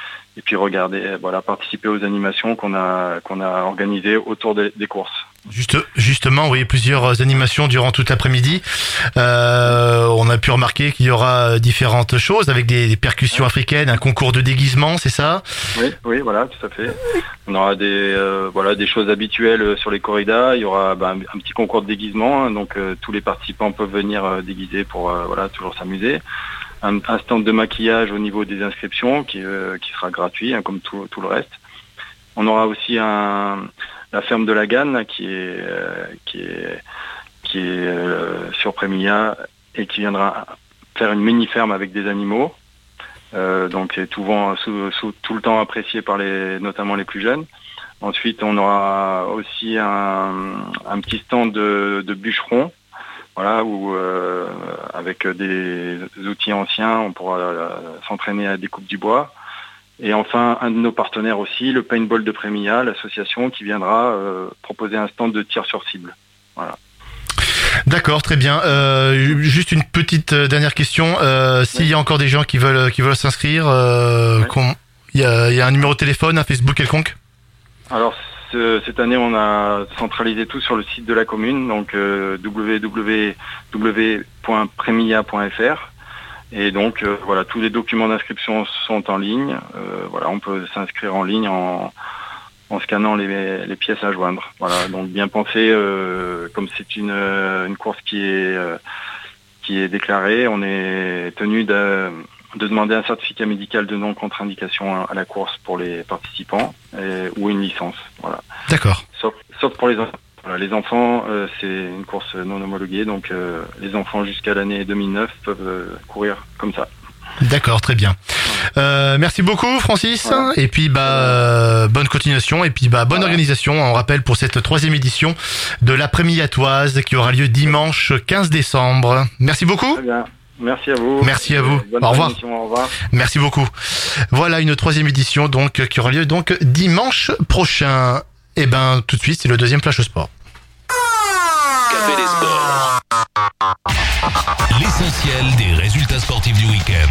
participer aux animations qu'on a organisées autour des courses. Justement, vous voyez plusieurs animations durant tout l'après-midi. On a pu remarquer qu'il y aura différentes choses avec des percussions africaines, un concours de déguisement, c'est ça ? Oui, voilà, tout à fait. On aura des choses habituelles sur les corridas. Il y aura un petit concours de déguisement, donc tous les participants peuvent venir déguisés pour toujours s'amuser. Un stand de maquillage au niveau des inscriptions qui sera gratuit, comme tout le reste. On aura aussi la ferme de la Ganne qui est sur Prémilla et qui viendra faire une mini ferme avec des animaux. Donc c'est tout le temps apprécié par notamment les plus jeunes. Ensuite, on aura aussi un petit stand de bûcherons. Où avec des outils anciens, on pourra s'entraîner à la découpe du bois. Et enfin, un de nos partenaires aussi, le Paintball de Prémilla, l'association qui viendra proposer un stand de tir sur cible. Voilà. D'accord, très bien. Juste une petite dernière question. S'il y a encore des gens qui veulent s'inscrire, il y a un numéro de téléphone, un Facebook quelconque ? Alors, cette année, on a centralisé tout sur le site de la commune, donc www.premia.fr. Et donc voilà, tous les documents d'inscription sont en ligne. Voilà, on peut s'inscrire en ligne en scannant les pièces à joindre. Voilà, donc bien penser, comme c'est une course qui est déclarée, on est tenu de demander un certificat médical de non-contre-indication à la course pour les participants ou une licence. Voilà. D'accord. Sauf pour les enfants. Voilà, les enfants, c'est une course non homologuée, donc les enfants jusqu'à l'année 2009 peuvent courir comme ça. D'accord, très bien. Merci beaucoup Francis. Voilà. Et puis bonne continuation et puis bonne organisation. On rappelle pour cette 3e édition de la Prémillatoise qui aura lieu dimanche 15 décembre. Merci beaucoup. Très bien. Merci à vous. Merci à vous. Bonne au revoir. Au revoir. Merci beaucoup. Voilà une 3e édition donc qui aura lieu donc dimanche prochain. Et tout de suite c'est le 2e flash sport. Café des sports. L'essentiel des résultats sportifs du week-end.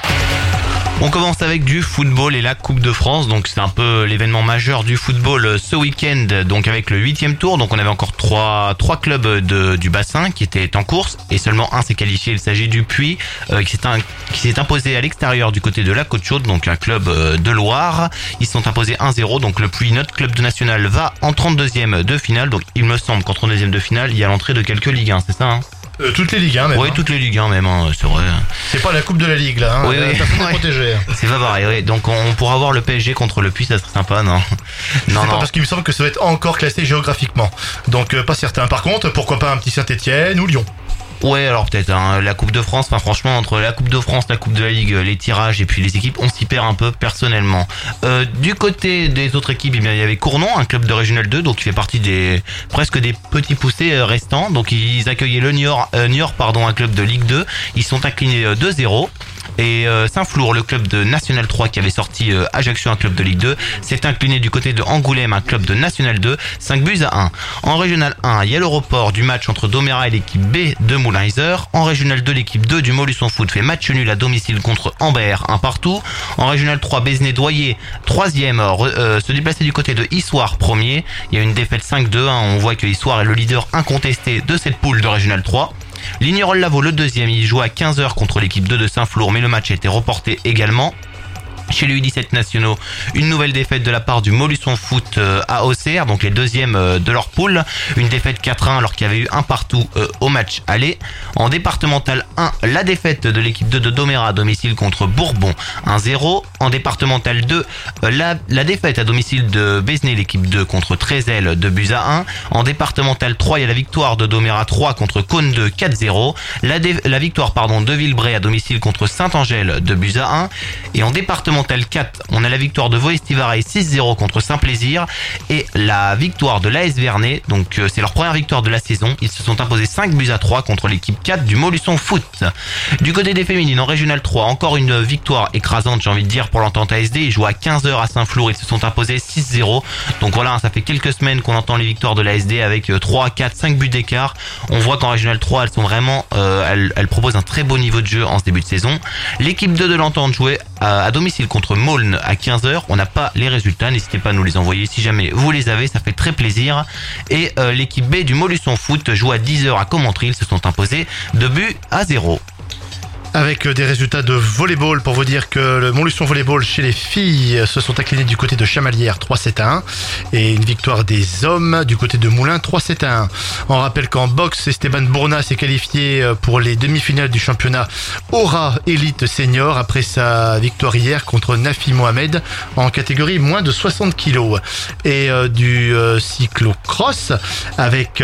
On commence avec du football et la Coupe de France, donc c'est un peu l'événement majeur du football ce week-end, donc avec le 8e tour, donc on avait encore trois clubs du bassin qui étaient en course et seulement un s'est qualifié, il s'agit du Puy qui s'est imposé à l'extérieur du côté de la Côte-Chaude, donc un club de Loire, ils se sont imposés 1-0, donc le Puy, notre club de national, va en 32e de finale, donc il me semble qu'en 32e de finale, il y a l'entrée de quelques Ligue 1, c'est ça hein? Toutes les Ligues, même. Oui, toutes les Ligues, même, c'est vrai. C'est pas la Coupe de la Ligue, là. Oui, personne protégé. C'est pas pareil, oui. Donc, on pourra voir le PSG contre le Puy, ça serait sympa, non? Non, pas parce qu'il me semble que ça va être encore classé géographiquement. Donc, pas certain. Par contre, pourquoi pas un petit Saint-Etienne ou Lyon? Ouais, alors peut-être la Coupe de France, franchement entre la Coupe de France, la Coupe de la Ligue, les tirages et puis les équipes, on s'y perd un peu personnellement. Du côté des autres équipes, il y avait Cournon, un club de Régional 2, donc qui fait partie presque des petits poussés restants. Donc ils accueillaient le Niort, un club de Ligue 2. Ils sont inclinés 2-0. Et Saint-Flour, le club de National 3 qui avait sorti Ajaccio, un club de Ligue 2, s'est incliné du côté de Angoulême, un club de National 2, 5-1. En Régional 1, il y a le report du match entre Domérat et l'équipe B de Moulins-Isère. En Régional 2, l'équipe 2 du Montluçon Foot fait match nul à domicile contre Ambert, 1-1. En Régional 3, Béziers-Doyer, 3e, se déplacer du côté de Issoire, 1er. Il y a une défaite 5-2, on voit que Issoire est le leader incontesté de cette poule de Régional 3. Lignerolles-Lavaux, le 2e, il joue à 15h contre l'équipe 2 de Saint-Flour, mais le match a été reporté également. Chez les U17 nationaux, une nouvelle défaite de la part du Montluçon Foot à Auxerre, donc les 2e de leur poule. Une défaite 4-1 alors qu'il y avait eu un partout au match aller. En départemental 1, la défaite de l'équipe 2 de Domérat à domicile contre Bourbon, 1-0. En départemental 2, la défaite à domicile de Besnay, l'équipe 2 contre Trézel, 2-1. En départemental 3, il y a la victoire de Domérat 3 contre Cône 2, 4-0. La victoire de Villebray à domicile contre Saint-Angèle, 2-1. Et en départemental 4, on a la victoire de Vaux-Estivaray 6-0 contre Saint-Plaisir et la victoire de l'AS Vernet, donc c'est leur première victoire de la saison. Ils se sont imposés 5-3 contre l'équipe 4 du Montluçon Foot. Du côté des féminines, en Régional 3, encore une victoire écrasante, j'ai envie de dire, pour l'Entente ASD. Ils jouent à 15h à Saint-Flour, ils se sont imposés 6-0. Donc voilà, ça fait quelques semaines qu'on entend les victoires de l'ASD avec 3, 4, 5 buts d'écart. On voit qu'en Régional 3, elles sont vraiment, elles proposent un très beau niveau de jeu en ce début de saison. L'équipe 2 de l'Entente jouait à domicile contre Maulne à 15h. On n'a pas les résultats, n'hésitez pas à nous les envoyer si jamais vous les avez, ça fait très plaisir. Et l'équipe B du Montluçon Foot joue à 10h à Commentry, ils se sont imposés 2-0. Avec des résultats de volleyball pour vous dire que le Montluçon Volleyball chez les filles se sont inclinés du côté de Chamalières 3-7-1 et une victoire des hommes du côté de Moulins 3-7-1. On rappelle qu'en boxe, Esteban Bourna s'est qualifié pour les demi-finales du championnat Aura Elite Senior après sa victoire hier contre Nafi Mohamed en catégorie moins de 60 kilos. Et du cyclocross avec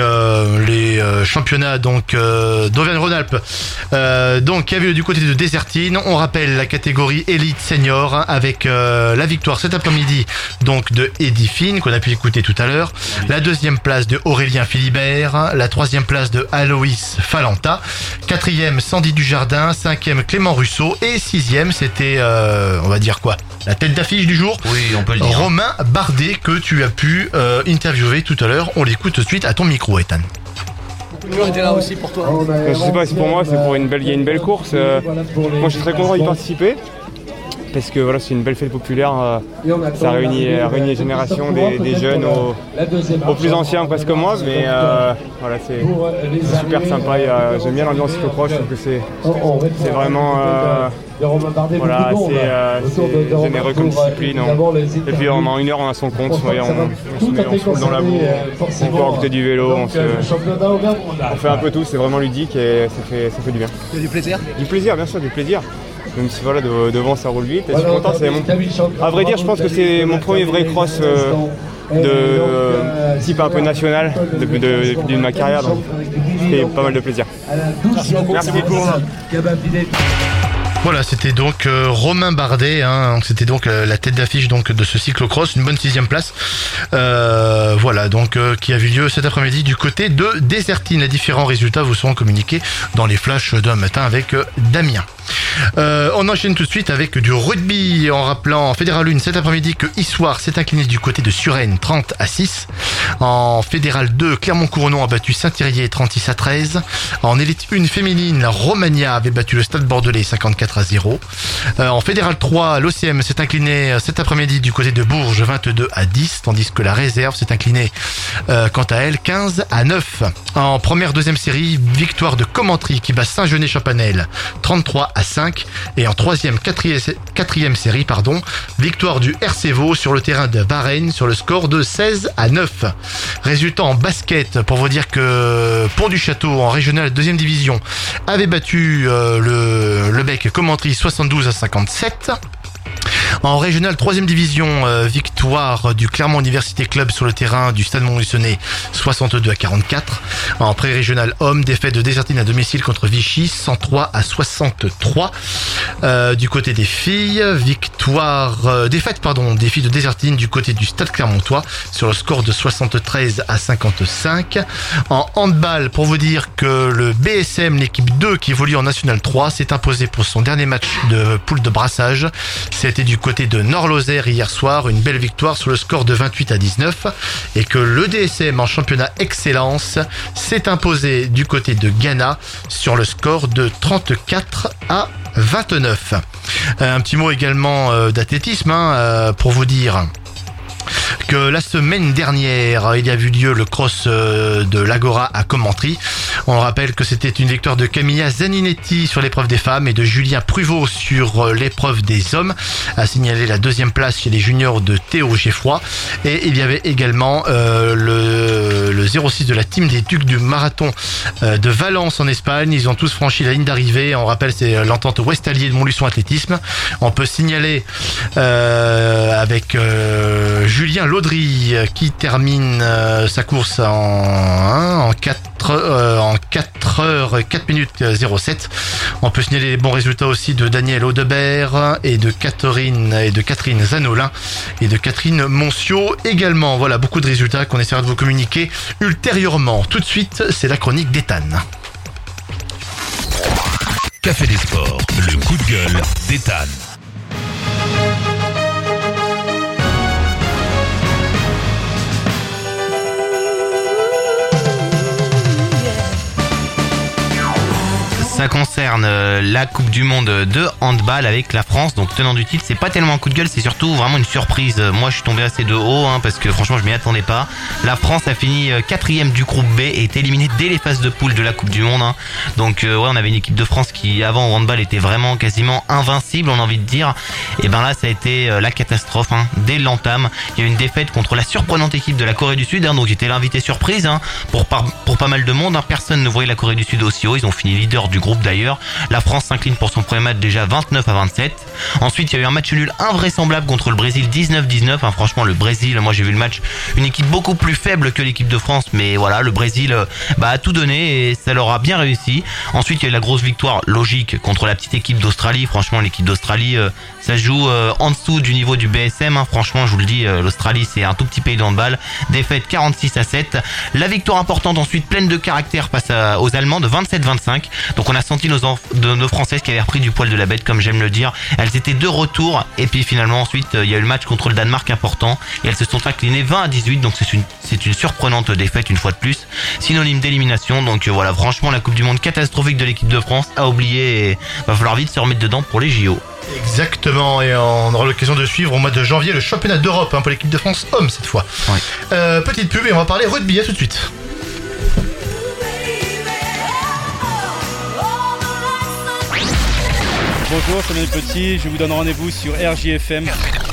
les championnats d'Auvergne-Rhône-Alpes. Donc il y avait du côté de Désertine, on rappelle la catégorie Elite Senior avec la victoire cet après-midi donc de Eddie Finn qu'on a pu écouter tout à l'heure, la 2e place de Aurélien Philibert, la 3e place de Aloïs Falanta, 4e Sandy Dujardin, 5e Clément Russo et 6e c'était on va dire quoi, la tête d'affiche du jour, oui, on peut le dire. Romain Bardet que tu as pu interviewer tout à l'heure. On l'écoute tout de suite à ton micro, Ethan. Toujours été là aussi pour toi. Je sais pas si pour moi, il y a une belle course. Moi, je suis très content d'y participer. parce que voilà, c'est une belle fête populaire. Ça réunit les générations des jeunes aux plus anciens presque comme moi, mais voilà, c'est super sympa. J'aime bien l'ambiance cyclocross, je trouve que c'est vraiment voilà, c'est généreux comme discipline. Et puis en 1 heure on a son compte, on se roule dans la boue, on peut en côté du vélo, on fait un peu tout, c'est vraiment ludique et ça fait du bien. Il y a du plaisir ? Du plaisir, bien sûr, du plaisir. Même si voilà, devant ça roule vite, et je suis content, à vrai dire je pense que c'est mon premier vrai cross de type un peu national de ma carrière, donc c'est pas mal de plaisir. Merci beaucoup. Voilà, c'était donc Romain Bardet, c'était donc la tête d'affiche donc de ce cyclocross, une bonne 6e place. Voilà, donc qui a eu lieu cet après-midi du côté de Désertine. Les différents résultats vous seront communiqués dans les flashs d'un matin avec Damien. On enchaîne tout de suite avec du rugby en rappelant en Fédéral 1 cet après-midi que Issoire s'est incliné du côté de Suresnes 30-6. En Fédéral 2, Clermont-Cournon a battu Saint-Thirier 36-13. En Élite 1 féminine, la Romagna avait battu le Stade Bordelais 54-0. En Fédéral 3, l'OCM s'est incliné cet après-midi du côté de Bourges 22-10, tandis que la réserve s'est inclinée quant à elle 15-9. En première deuxième série, victoire de Commentry qui bat Saint-Genès-Chapanel 33-5. Et en quatrième série, victoire du RC Vaud sur le terrain de Varennes sur le score de 16-9. Résultat en basket, pour vous dire que Pont-du-Château en régional 2e division avait battu le Bec Commentry 72-57. En régional 3e division, victoire du Clermont Université Club sur le terrain du Stade Montluçonnet 62-44. En pré-régional homme, défaite de Désertine à domicile contre Vichy 103-63. Du côté des filles, défaite des filles de Désertine du côté du Stade Clermontois sur le score de 73-55. En handball, pour vous dire que le BSM, l'équipe 2 qui évolue en National 3, s'est imposé pour son dernier match de poule de brassage. C'était du côté de Nord-Lozère hier soir, une belle victoire sur le score de 28-19, et que le DSM en championnat excellence s'est imposé du côté de Ghana sur le score de 34-29. Un petit mot également d'athlétisme pour vous dire que la semaine dernière, il y a eu lieu le cross de l'Agora à Commentry. On rappelle que c'était une victoire de Camilla Zaninetti sur l'épreuve des femmes et de Julien Pruvot sur l'épreuve des hommes. A signalé la 2e place chez les juniors de Théo Geffroy. Et il y avait également le 06 de la team des Ducs du Marathon de Valence en Espagne. Ils ont tous franchi la ligne d'arrivée. On rappelle, c'est l'entente Ouest Allier de Montluçon Athlétisme. On peut signaler avec Julien Laudry qui termine sa course en 4 heures 4 minutes 07. On peut signaler les bons résultats aussi de Daniel Audebert et de Catherine Zanolin et de Catherine Moncio également. Voilà, beaucoup de résultats qu'on essaiera de vous communiquer ultérieurement. Tout de suite, c'est la chronique d'Ethan. Café des Sports, le coup de gueule d'Ethan. Ça concerne la Coupe du Monde de handball avec la France, donc tenant du titre. C'est pas tellement un coup de gueule, c'est surtout vraiment une surprise. Moi je suis tombé assez de haut parce que franchement je m'y attendais pas. La France a fini 4e du groupe B et est éliminée dès les phases de poule de la Coupe du Monde. Donc on avait une équipe de France qui avant au handball était vraiment quasiment invincible, on a envie de dire. Et ben là ça a été la catastrophe dès l'entame. Il y a eu une défaite contre la surprenante équipe de la Corée du Sud, donc j'étais l'invité surprise pour pas mal de monde. Personne ne voyait la Corée du Sud aussi haut. Ils ont fini leader du groupe d'ailleurs. La France s'incline pour son premier match déjà 29-27. Ensuite il y a eu un match nul invraisemblable contre le Brésil 19-19. Franchement le Brésil, moi j'ai vu le match, une équipe beaucoup plus faible que l'équipe de France, mais voilà, le Brésil a tout donné et ça leur a bien réussi. Ensuite il y a eu la grosse victoire logique contre la petite équipe d'Australie. Franchement l'équipe d'Australie ça joue en dessous du niveau du BSM. Franchement je vous le dis, l'Australie c'est un tout petit pays de handball. Défaite 46-7. La victoire importante ensuite pleine de caractère face aux Allemands de 27-25. Donc on a senti nos Françaises qui avaient repris du poil de la bête, comme j'aime le dire. Elles étaient de retour et puis finalement ensuite il y a eu le match contre le Danemark important et elles se sont inclinées 20-18. Donc c'est une surprenante défaite une fois de plus, synonyme d'élimination. Donc voilà, franchement la Coupe du Monde catastrophique de l'équipe de France à oublier et va falloir vite se remettre dedans pour les JO. Exactement, et on aura l'occasion de suivre au mois de janvier le championnat d'Europe pour l'équipe de France homme cette fois. Ouais. Petite pub et on va parler rugby, à tout de suite. Bonjour, Samuel Petit, je vous donne rendez-vous sur RJFM.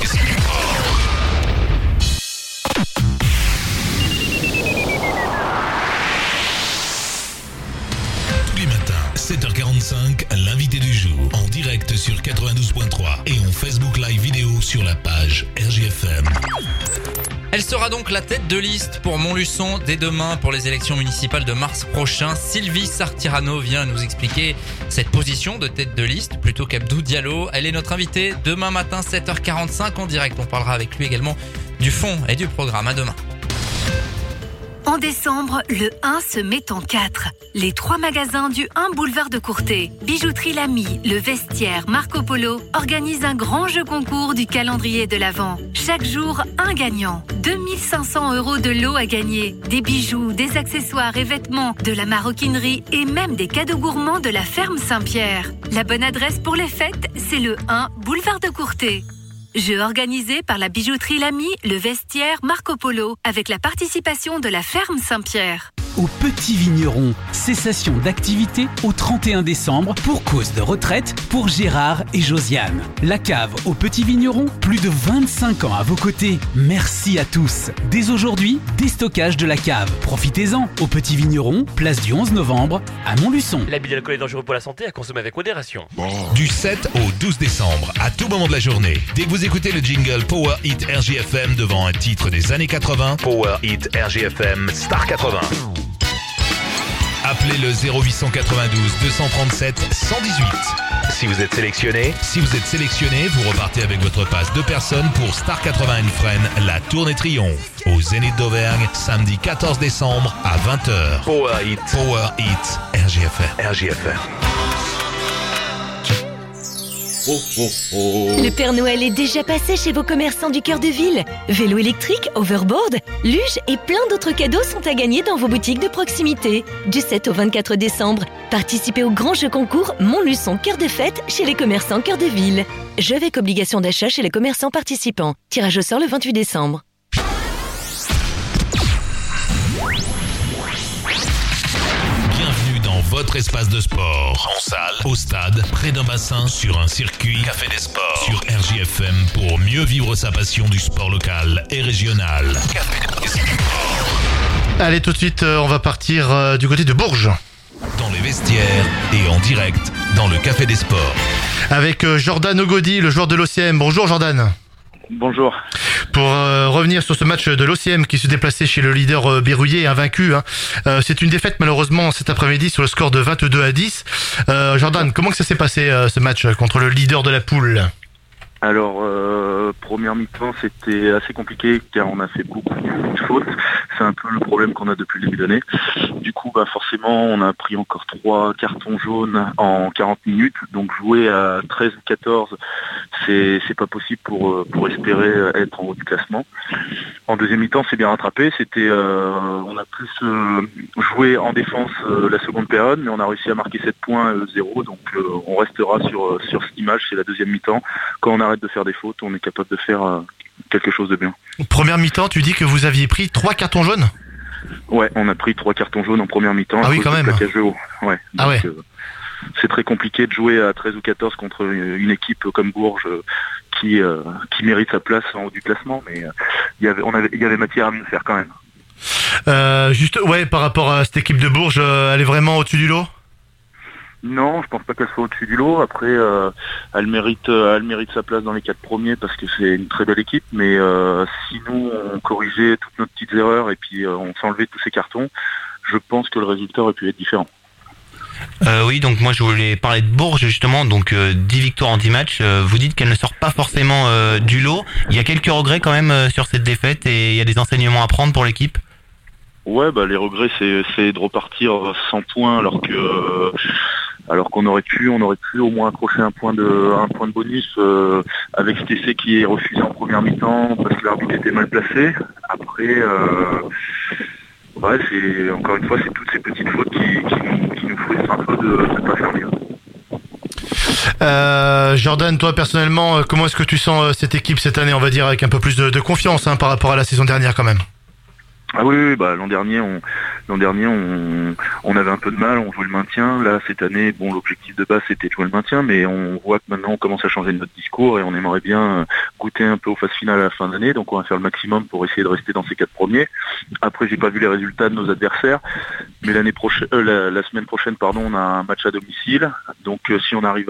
Tous les matins, 7h45, l'invité du jour, en direct sur 92.3 et en Facebook Live vidéo sur la page RJFM. Elle sera donc la tête de liste pour Montluçon dès demain pour les élections municipales de mars prochain. Sylvie Sartirano vient nous expliquer cette position de tête de liste plutôt qu'Abdou Diallo. Elle est notre invitée demain matin 7h45 en direct. On parlera avec lui également du fond et du programme. À demain. En décembre, le 1 se met en 4. Les 3 magasins du 1 boulevard de Courtet, Bijouterie Lamy, Le Vestiaire, Marco Polo organisent un grand jeu concours du calendrier de l'Avent. Chaque jour, un gagnant. 2500 € de lot à gagner. Des bijoux, des accessoires et vêtements, de la maroquinerie et même des cadeaux gourmands de la ferme Saint-Pierre. La bonne adresse pour les fêtes, c'est le 1 boulevard de Courtet. Jeu organisé par la Bijouterie Lamy, Le Vestiaire, Marco Polo, avec la participation de la ferme Saint-Pierre. Au Petit Vigneron, cessation d'activité au 31 décembre pour cause de retraite pour Gérard et Josiane. La cave au Petit Vigneron, plus de 25 ans à vos côtés. Merci à tous. Dès aujourd'hui, déstockage de la cave. Profitez-en au Petit Vigneron, place du 11 novembre à Montluçon. L'abus d'alcool est dangereux pour la santé, à consommer avec modération. Du 7 au 12 décembre, à tout moment de la journée, dès que vous écoutez le jingle Power Hit RJFM devant un titre des années 80, Power Hit RJFM Star 80. Appelez le 0892 237 118. Si vous êtes sélectionné, vous repartez avec votre passe 2 personnes pour Star 80 Friends, la tournée triomphe. Au Zénith d'Auvergne, samedi 14 décembre à 20h. Power Hit RJFM. Le Père Noël est déjà passé chez vos commerçants du cœur de ville. Vélo électrique, overboard, luge et plein d'autres cadeaux sont à gagner dans vos boutiques de proximité. Du 7 au 24 décembre, participez au grand jeu concours Montluçon Cœur de Fête chez les commerçants cœur de ville. Jeu avec obligation d'achat chez les commerçants participants. Tirage au sort le 28 décembre. Bienvenue dans votre espace de sport. En salle, au stade, près d'un bassin, sur un circuit, Café des Sports. Sur RJFM pour mieux vivre sa passion du sport local et régional. Allez, tout de suite, on va partir du côté de Bourges. Dans les vestiaires et en direct dans le Café des Sports. Avec Jordan Ogodi, le joueur de l'OCM. Bonjour Jordan. Bonjour. Pour revenir sur ce match de l'OCM qui se déplaçait chez le leader Berruyer, invaincu. C'est une défaite malheureusement cet après-midi sur le score de 22-10. Jordan, comment que ça s'est passé ce match contre le leader de la poule ? Alors, première mi-temps, c'était assez compliqué car on a fait beaucoup de fautes. C'est un peu le problème qu'on a depuis le début d'année. Du coup, forcément, on a pris encore 3 cartons jaunes en 40 minutes. Donc, jouer à 13 ou 14, c'est pas possible pour espérer être en haut du classement. En deuxième mi-temps, c'est bien rattrapé. On a plus joué en défense la seconde période, mais on a réussi à marquer 7 points 0. Donc, on restera sur cette image. C'est la deuxième mi-temps. Quand on arrête de faire des fautes, on est capable de faire quelque chose de bien. Première mi-temps, tu dis que vous aviez pris 3 cartons jaunes ? Ouais, on a pris 3 cartons jaunes en première mi-temps. Ah oui, quand même. Ouais. Ah ouais. C'est très compliqué de jouer à 13 ou 14 contre une équipe comme Bourges qui mérite sa place en haut du classement, mais il y avait matière à mieux faire quand même. Juste, par rapport à cette équipe de Bourges, elle est vraiment au-dessus du lot ? Non, je pense pas qu'elle soit au-dessus du lot. Après, elle mérite sa place dans les 4 premiers parce que c'est une très belle équipe. Mais si nous, on corrigeait toutes nos petites erreurs et puis on s'enlevait tous ces cartons, je pense que le résultat aurait pu être différent. Oui, donc moi je voulais parler de Bourges justement, donc 10 victoires en 10 matchs. Vous dites qu'elle ne sort pas forcément du lot. Il y a quelques regrets quand même sur cette défaite et il y a des enseignements à prendre pour l'équipe. Ouais, les regrets c'est de repartir sans points alors qu'on aurait pu au moins accrocher un point de bonus avec cet essai qui est refusé en première mi-temps parce que l'arbitre était mal placé. Après, c'est encore une fois c'est toutes ces petites fautes qui nous frustrent un peu de ne pas faire mieux. Jordan, toi personnellement, comment est-ce que tu sens cette équipe cette année, on va dire, avec un peu plus de confiance par rapport à la saison dernière quand même? Ah oui, l'an dernier on avait un peu de mal, on jouait le maintien. Là cette année, l'objectif de base c'était de jouer le maintien, mais on voit que maintenant on commence à changer notre discours et on aimerait bien goûter un peu aux phases finales à la fin d'année. Donc on va faire le maximum pour essayer de rester dans ces 4 premiers. Après j'ai pas vu les résultats de nos adversaires, mais la semaine prochaine on a un match à domicile. Donc si on arrive,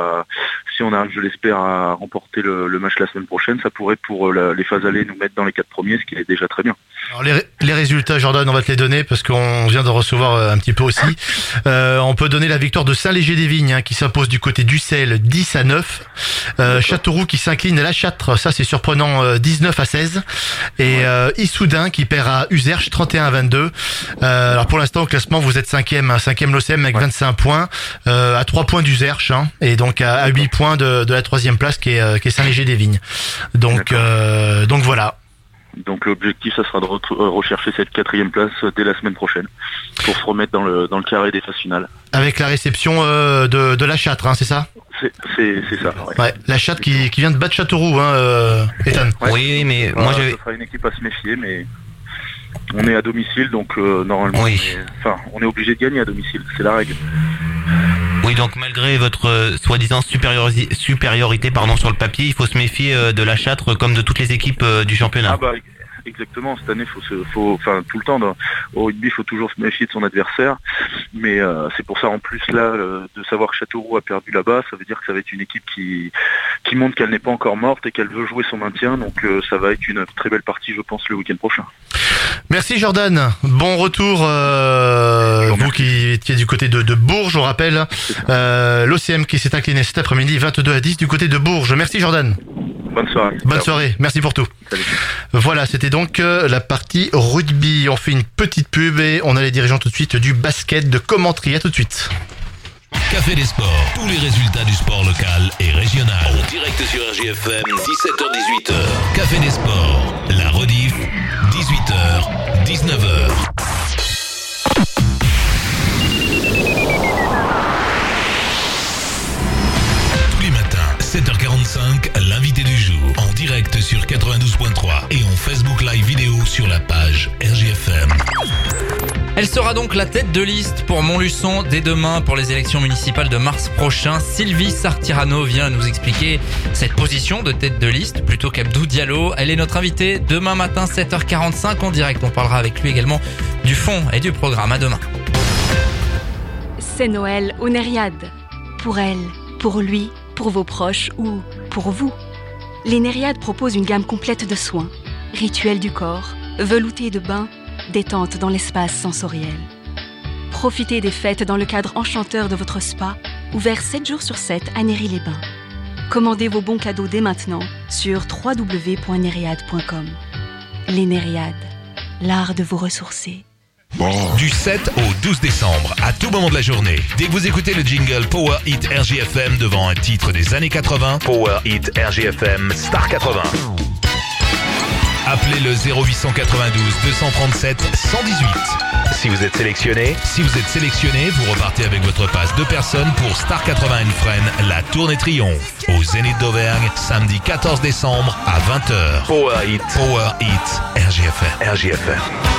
je l'espère, à remporter le match la semaine prochaine, ça pourrait pour les phases allées nous mettre dans les 4 premiers, ce qui est déjà très bien. Alors les résultats, Jordan, on va te les donner parce qu'on vient de recevoir un petit peu aussi. On peut donner la victoire de Saint-Léger-des-Vignes qui s'impose du côté d'Ussel 10-9. Châteauroux qui s'incline à La Châtre, ça c'est surprenant, 19-16. Et Issoudun qui perd à Uzerche 31-22. Alors pour l'instant au classement vous êtes 5e l'OCM avec 25 points, à 3 points d'Uzerche, et donc à 8 points de la 3e place qui est Saint-Léger-des-Vignes. Donc voilà. Donc l'objectif, ça sera de rechercher cette 4e place dès la semaine prochaine pour se remettre dans le carré des phases finales. Avec la réception de La Châtre, c'est ça? C'est ça. Ouais. La Châtre qui vient de battre Châteauroux, Ethan. Ouais. Oui, mais moi ça sera une équipe à se méfier, mais on est à domicile, donc normalement, on est obligé de gagner à domicile, c'est la règle. Oui, donc malgré votre soi-disant supériorité sur le papier, il faut se méfier de La Châtre comme de toutes les équipes du championnat. Exactement, cette année, tout le temps, au rugby, il faut toujours se méfier de son adversaire. Mais c'est pour ça, en plus, là, de savoir que Châteauroux a perdu là-bas, ça veut dire que ça va être une équipe qui montre qu'elle n'est pas encore morte et qu'elle veut jouer son maintien. Donc ça va être une très belle partie, je pense, le week-end prochain. Merci Jordan, bon retour, vous qui étiez du côté de Bourges, on rappelle, l'OCM qui s'est incliné cet après-midi 22-10 du côté de Bourges. Merci Jordan. Bonne soirée. Bonne soirée, merci pour tout. Salut. Voilà, c'était donc la partie rugby. On fait une petite pub et on a les dirigeants tout de suite du basket de Commentry. À tout de suite. Café des Sports, tous les résultats du sport local et régional. En direct sur RJFM, 17h-18h. Café des Sports, la rediff, 18h, 19h. Tous les matins, 7h45, l'invité du jour. En direct sur 92.3 et en Facebook Live vidéo sur la page RJFM. Elle sera donc la tête de liste pour Montluçon dès demain pour les élections municipales de mars prochain. Sylvie Sartirano vient nous expliquer cette position de tête de liste plutôt qu'Abdou Diallo. Elle est notre invitée demain matin 7h45 en direct. On parlera avec lui également du fond et du programme. À demain. C'est Noël au Neryade. Pour elle, pour lui, pour vos proches ou pour vous. Les Neryades proposent une gamme complète de soins. Rituels du corps, veloutés de bains, détente dans l'espace sensoriel. Profitez des fêtes dans le cadre enchanteur de votre spa, ouvert 7 jours sur 7 à Néry-les-Bains. Commandez vos bons cadeaux dès maintenant sur www.neryade.com. Les Neryades, l'art de vous ressourcer. Du 7 au 12 décembre, à tout moment de la journée, dès que vous écoutez le jingle Power Hit RJFM devant un titre des années 80, Power Hit RJFM Star 80. Appelez le 0892 237 118. Si vous êtes sélectionné, vous repartez avec votre passe 2 personnes pour Star 80 Friends, la tournée triomphe, au Zénith d'Auvergne, samedi 14 décembre à 20h. Power Hit, RJFM.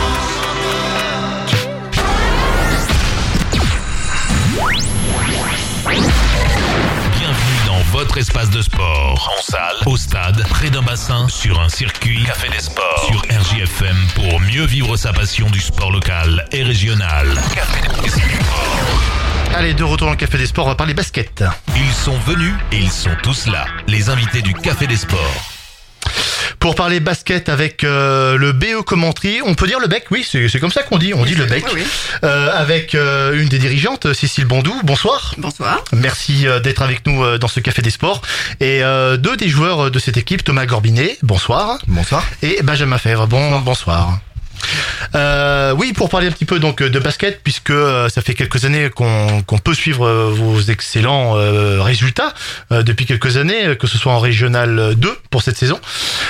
Votre espace de sport, en salle, au stade, près d'un bassin, sur un circuit, Café des Sports, sur RJFM pour mieux vivre sa passion du sport local et régional. Café des Sports. Allez, de retour dans le Café des Sports, on va parler basket. Ils sont venus et ils sont tous là, les invités du Café des Sports. Pour parler basket avec le BE Commentry, on peut dire le bec, oui, c'est comme ça qu'on dit, on dit le bec. Oui. Avec une des dirigeantes, Cécile Bondou, bonsoir. Bonsoir. Merci d'être avec nous dans ce Café des Sports. Et 2 des joueurs de cette équipe, Thomas Gorbinet, bonsoir. Bonsoir. Et Benjamin Fèvre, bonsoir. Oui, pour parler un petit peu donc de basket, puisque ça fait quelques années qu'on peut suivre vos excellents résultats depuis quelques années, que ce soit en régional 2 pour cette saison.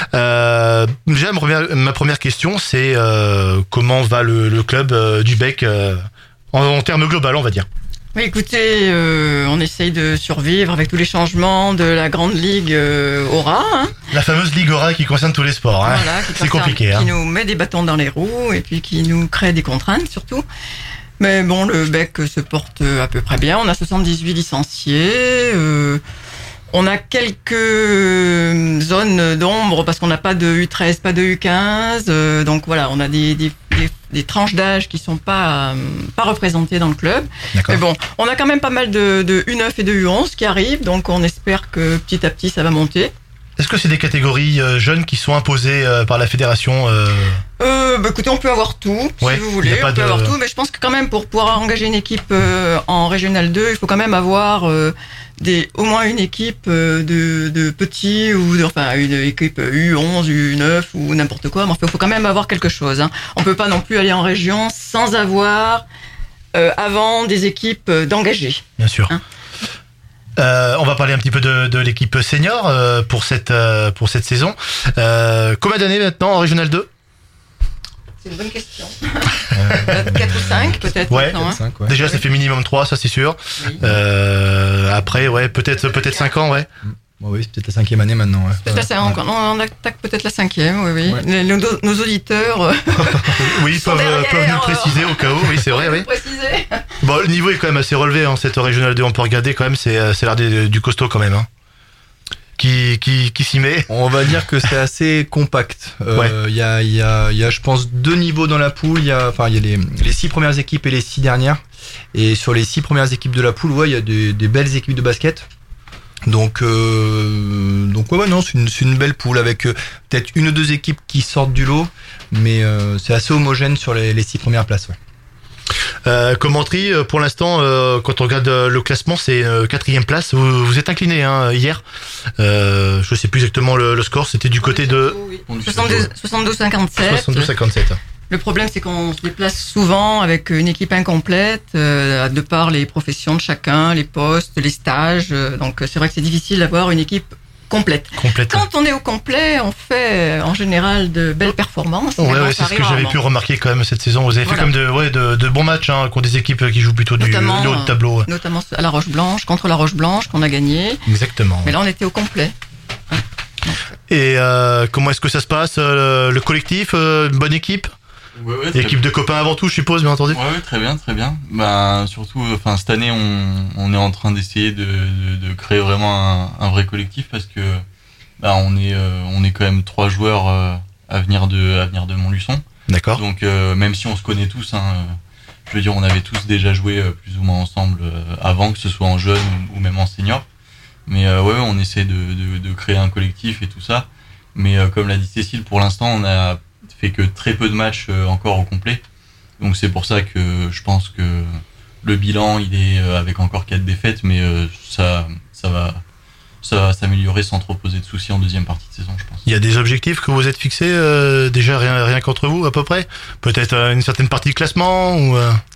Ma première question, c'est comment va le club du Bec en termes global, on va dire. Oui, écoutez, on essaye de survivre avec tous les changements de la grande ligue Aura. Hein. La fameuse ligue Aura qui concerne tous les sports. Hein. Voilà, c'est compliqué. Qui nous met des bâtons dans les roues et puis qui nous crée des contraintes surtout. Mais bon, le BEC se porte à peu près bien. On a 78 licenciés. On a quelques zones d'ombre parce qu'on n'a pas de U13, pas de U15. Donc voilà, on a des tranches d'âge qui sont pas représentées dans le club. D'accord. Mais bon, on a quand même pas mal de U9 et de U11 qui arrivent. Donc on espère que petit à petit ça va monter. Est-ce que c'est des catégories jeunes qui sont imposées par la fédération Écoutez, on peut avoir tout, si vous voulez. On peut avoir tout, mais je pense que quand même, pour pouvoir engager une équipe en Régional 2, il faut quand même avoir au moins une équipe de petits, enfin une équipe U11, U9 ou n'importe quoi. Mais il faut quand même avoir quelque chose. Hein. On peut pas non plus aller en région sans avoir avant des équipes d'engagés. Bien sûr. Hein. On va parler un petit peu de l'équipe senior pour cette saison. Combien d'années maintenant en Régional 2 ? C'est une bonne question. 4 ou 5 peut-être. Ouais, maintenant, 5, ouais. Déjà ça fait minimum 3, ça c'est sûr. Oui. Après ouais, peut-être 5 ans, ouais. Oui, c'est peut-être la 5e année maintenant. Ouais. On attaque peut-être la 5e, oui. Ouais. Nos auditeurs oui, peuvent nous préciser au cas où, oui, c'est vrai, oui. Bon, le niveau est quand même assez relevé, hein, cette Régional 2, on peut regarder quand même, c'est l'air du costaud quand même. Hein. Qui s'y met. On va dire que c'est assez compact. Il y a, je pense, 2 niveaux dans la poule. Il y a les 6 premières équipes et les 6 dernières. Et sur les 6 premières équipes de la poule, il y a des belles équipes de basket. Donc ouais, non, c'est une belle poule avec peut-être 1 ou 2 équipes qui sortent du lot, mais c'est assez homogène sur les 6 premières places. Ouais. Commentary, pour l'instant, quand on regarde le classement, c'est 4e place. Vous êtes incliné hier. Je sais plus exactement le score. C'était du côté de 72-57. 72-57. Le problème, c'est qu'on se déplace souvent avec une équipe incomplète, de par les professions de chacun, les postes, les stages. Donc, c'est vrai que c'est difficile d'avoir une équipe complète. Quand on est au complet, on fait en général de belles performances. Ouais, c'est ce que j'avais pu remarquer quand même cette saison. Vous avez fait comme de bons matchs contre des équipes qui jouent plutôt du haut de tableau. Notamment à la Roche-Blanche, contre la Roche-Blanche qu'on a gagné. Exactement. Mais là, on était au complet. Et comment est-ce que ça se passe, le collectif, une bonne équipe? Ouais, équipe de copains avant tout, je suppose, bien entendu. Ouais, très bien. Bah, surtout, cette année, on est en train d'essayer de créer vraiment un vrai collectif parce que, on est quand même 3 joueurs à venir de Montluçon. D'accord. Donc, même si on se connaît tous, je veux dire, on avait tous déjà joué plus ou moins ensemble avant, que ce soit en jeune ou même en senior. Mais on essaie de créer un collectif et tout ça. Mais comme l'a dit Cécile, pour l'instant, on a fait que très peu de matchs encore au complet. Donc c'est pour ça que je pense que le bilan, il est avec encore 4 défaites, mais ça va s'améliorer sans trop poser de soucis en deuxième partie de saison, je pense. Il y a des objectifs que vous êtes fixés déjà rien qu'entre vous à peu près? Peut-être une certaine partie du classement ou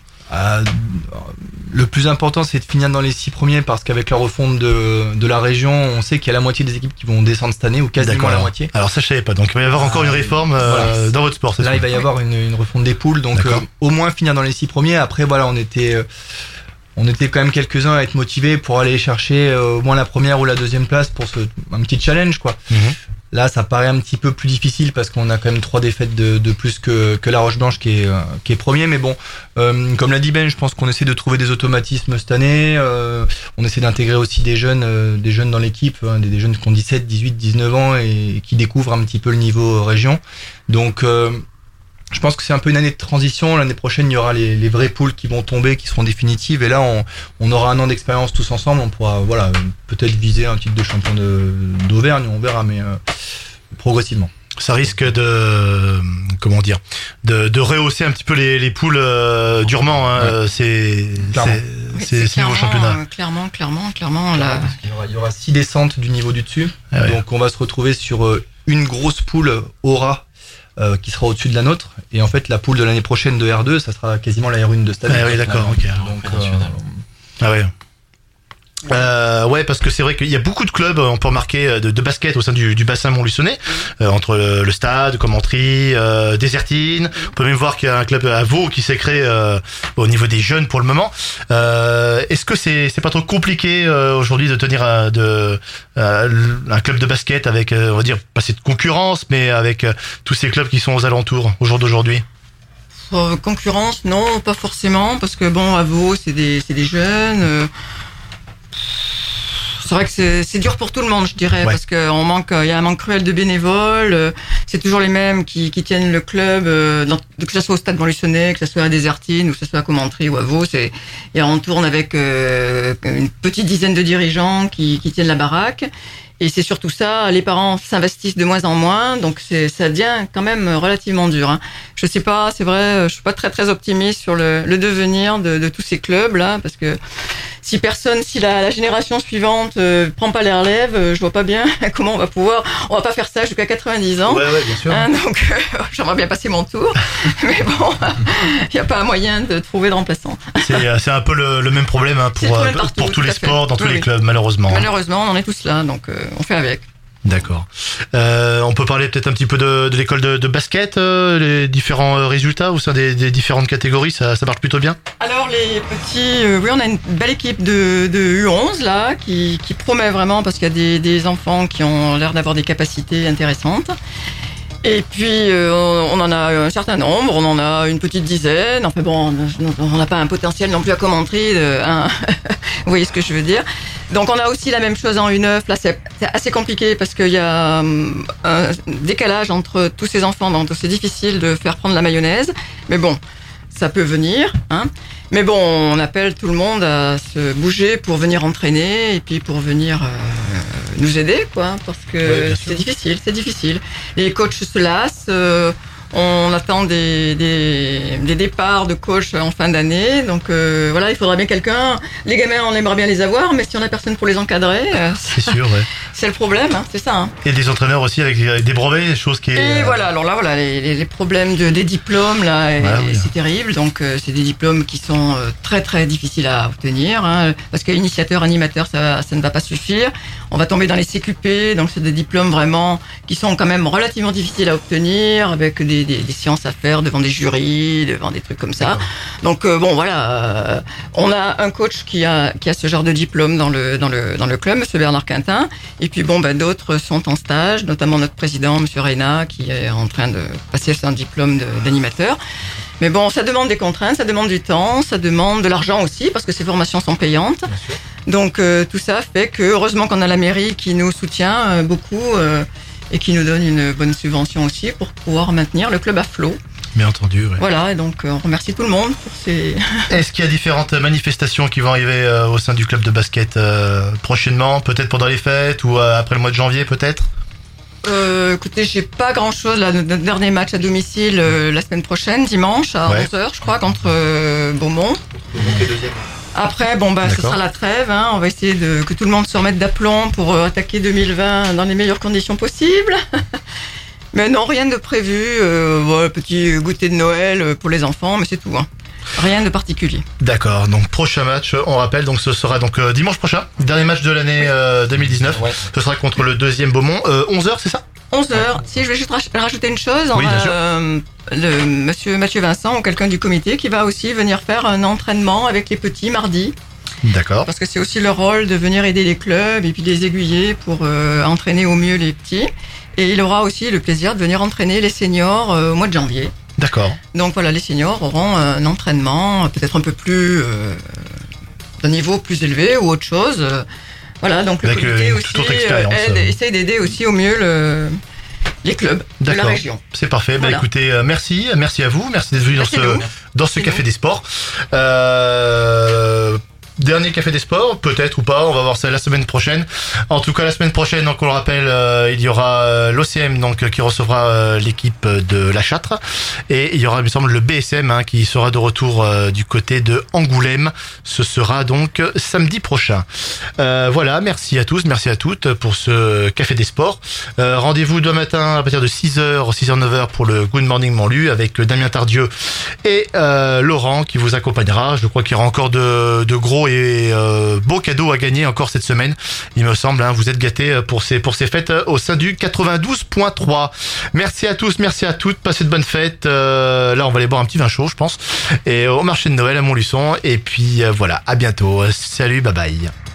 le plus important, c'est de finir dans les 6 premiers parce qu'avec la refonte de la région, on sait qu'il y a la moitié des équipes qui vont descendre cette année ou quasiment la moitié. Alors ça je savais pas, donc il va y avoir encore une réforme dans votre sport. Là il va y avoir une refonte des poules, donc au moins finir dans les 6 premiers. Après voilà, on était quand même quelques-uns à être motivés pour aller chercher au moins la première ou la deuxième place pour un petit challenge quoi. Là, ça paraît un petit peu plus difficile parce qu'on a quand même 3 défaites de plus que la Roche-Blanche qui est premier. Mais bon, comme l'a dit Ben, je pense qu'on essaie de trouver des automatismes cette année. On essaie d'intégrer aussi des jeunes dans l'équipe, des jeunes qui ont 17, 18, 19 ans et qui découvrent un petit peu le niveau région. Donc, je pense que c'est un peu une année de transition. L'année prochaine, il y aura les vraies poules qui vont tomber, qui seront définitives. Et là, on aura un an d'expérience tous ensemble. On pourra, peut-être viser un titre de champion d'Auvergne. On verra, mais progressivement. Ça risque de rehausser un petit peu les poules durement. Hein. C'est niveau championnat. Clairement. Là. Il y aura 6 descentes du niveau du dessus. Donc, on va se retrouver sur une grosse poule Aura. Qui sera au-dessus de la nôtre, et en fait la poule de l'année prochaine de R2 ça sera quasiment la R1 de cette année. Oui, d'accord, ok. Donc, ouais. Ouais, parce que c'est vrai qu'il y a beaucoup de clubs, on peut remarquer, de basket au sein du bassin Montluçonnais, entre le stade, Commentry, Désertine. On peut même voir qu'il y a un club à Vaud qui s'est créé au niveau des jeunes pour le moment. Est-ce que c'est pas trop compliqué aujourd'hui de tenir un club de basket avec, on va dire, pas cette concurrence, mais avec tous ces clubs qui sont aux alentours au jour d'aujourd'hui? Concurrence, non, pas forcément, parce que bon, à Vaud, c'est des jeunes. C'est vrai que c'est dur pour tout le monde, je dirais, parce que il y a un manque cruel de bénévoles. C'est toujours les mêmes qui tiennent le club, que ce soit au Stade Montluçonnais, que ce soit à Désertine, ou que ce soit à Commentry ou à Vaud. Et on tourne avec une petite dizaine de dirigeants qui tiennent la baraque. Et c'est surtout ça, les parents s'investissent de moins en moins, donc ça devient quand même relativement dur. Hein. Je sais pas, c'est vrai, je suis pas très très optimiste sur le devenir de tous ces clubs là, parce que si la génération suivante prend pas les relèves, je vois pas bien comment on va pas faire ça jusqu'à 90 ans. Ouais, bien sûr. Hein, donc j'aimerais bien passer mon tour, mais bon, il y a pas moyen de trouver de remplaçant. C'est un peu le même problème pour tous les sports, dans tous les clubs, malheureusement. Malheureusement, on en est tous là, donc on fait avec. D'accord. On peut parler peut-être un petit peu de l'école de basket, les différents résultats au sein des différentes catégories, ça marche plutôt bien? Alors les petits, oui, on a une belle équipe de U11 là qui promet vraiment, parce qu'il y a des enfants qui ont l'air d'avoir des capacités intéressantes. Et puis on en a un certain nombre, on en a une petite dizaine. Enfin bon, on n'a pas un potentiel non plus à Commentry. Vous voyez ce que je veux dire. Donc on a aussi la même chose en U9. Là c'est assez compliqué parce qu'il y a un décalage entre tous ces enfants, donc c'est difficile de faire prendre la mayonnaise. Mais bon, ça peut venir, hein. Mais bon, on appelle tout le monde à se bouger pour venir entraîner et puis pour venir nous aider, quoi, parce que c'est difficile. Les coachs se lassent. On attend des départs de coach en fin d'année, donc voilà, il faudrait bien quelqu'un. Les gamins, on aimerait bien les avoir, mais si on a personne pour les encadrer, c'est sûr, ouais. C'est le problème, hein, c'est ça. Hein. Et des entraîneurs aussi avec des brevets, chose qui est. Et voilà, alors là, voilà, les problèmes des diplômes là, c'est terrible. Donc c'est des diplômes qui sont très très difficiles à obtenir, hein, parce qu'initiateur, animateur, ça ne va pas suffire. On va tomber dans les CQP, donc c'est des diplômes vraiment qui sont quand même relativement difficiles à obtenir, avec des séances à faire devant des jurys, devant des trucs comme ça. Donc bon voilà, on a un coach qui a ce genre de diplôme dans le club, Monsieur Bernard Quintin. Et puis bon, d'autres sont en stage, notamment notre président, Monsieur Reyna, qui est en train de passer un diplôme d'animateur. Mais bon, ça demande des contraintes, ça demande du temps, ça demande de l'argent aussi, parce que ces formations sont payantes. Donc tout ça fait que heureusement qu'on a la mairie qui nous soutient beaucoup et qui nous donne une bonne subvention aussi pour pouvoir maintenir le club à flot. Bien entendu, ouais. Voilà, et donc on remercie tout le monde pour ces... Est-ce qu'il y a différentes manifestations qui vont arriver au sein du club de basket prochainement, peut-être pendant les fêtes ou après le mois de janvier peut-être? Écoutez, j'ai pas grand-chose là. Notre dernier match à domicile la semaine prochaine, dimanche à 11h, je crois, contre Beaumont. Après, ce sera la trêve. Hein. On va essayer que tout le monde se remette d'aplomb pour attaquer 2020 dans les meilleures conditions possibles. Mais non, rien de prévu. Petit goûter de Noël pour les enfants, mais c'est tout. Hein. Rien de particulier. D'accord, donc prochain match, on rappelle, donc ce sera donc dimanche prochain, dernier match de l'année 2019. Ouais. Ce sera contre le 2e Beaumont, 11h, c'est ça? 11h. Si, je vais juste rajouter une chose. Oui, bien sûr. Monsieur Mathieu Vincent ou quelqu'un du comité qui va aussi venir faire un entraînement avec les petits mardi. D'accord. Parce que c'est aussi leur rôle de venir aider les clubs et puis les aiguiller pour entraîner au mieux les petits. Et il aura aussi le plaisir de venir entraîner les seniors au mois de janvier. D'accord. Donc voilà, les seniors auront un entraînement peut-être un peu plus d'un niveau plus élevé ou autre chose. Voilà, donc le comité aussi essaye d'aider aussi au mieux les clubs de la région. C'est parfait. Voilà. Écoutez, merci à vous, merci d'être venu dans ce Café des Sports. Dernier Café des Sports, peut-être ou pas, on va voir ça la semaine prochaine. En tout cas, la semaine prochaine, donc on le rappelle, il y aura l'OCM donc qui recevra l'équipe de La Châtre, et il y aura, il me semble, le BSM qui sera de retour du côté de Angoulême. Ce sera donc samedi prochain. Voilà, merci à tous, merci à toutes pour ce Café des Sports. Rendez-vous demain matin à partir de 6h, 9h pour le Good Morning Montlu avec Damien Tardieu et Laurent qui vous accompagnera. Je crois qu'il y aura encore de gros beaux cadeaux à gagner encore cette semaine. Il me semble, hein, vous êtes gâtés pour ces fêtes au sein du 92.3. Merci à tous, merci à toutes. Passez de bonnes fêtes. Là, on va aller boire un petit vin chaud, je pense. Et au marché de Noël à Montluçon. Et puis voilà, à bientôt. Salut, bye bye.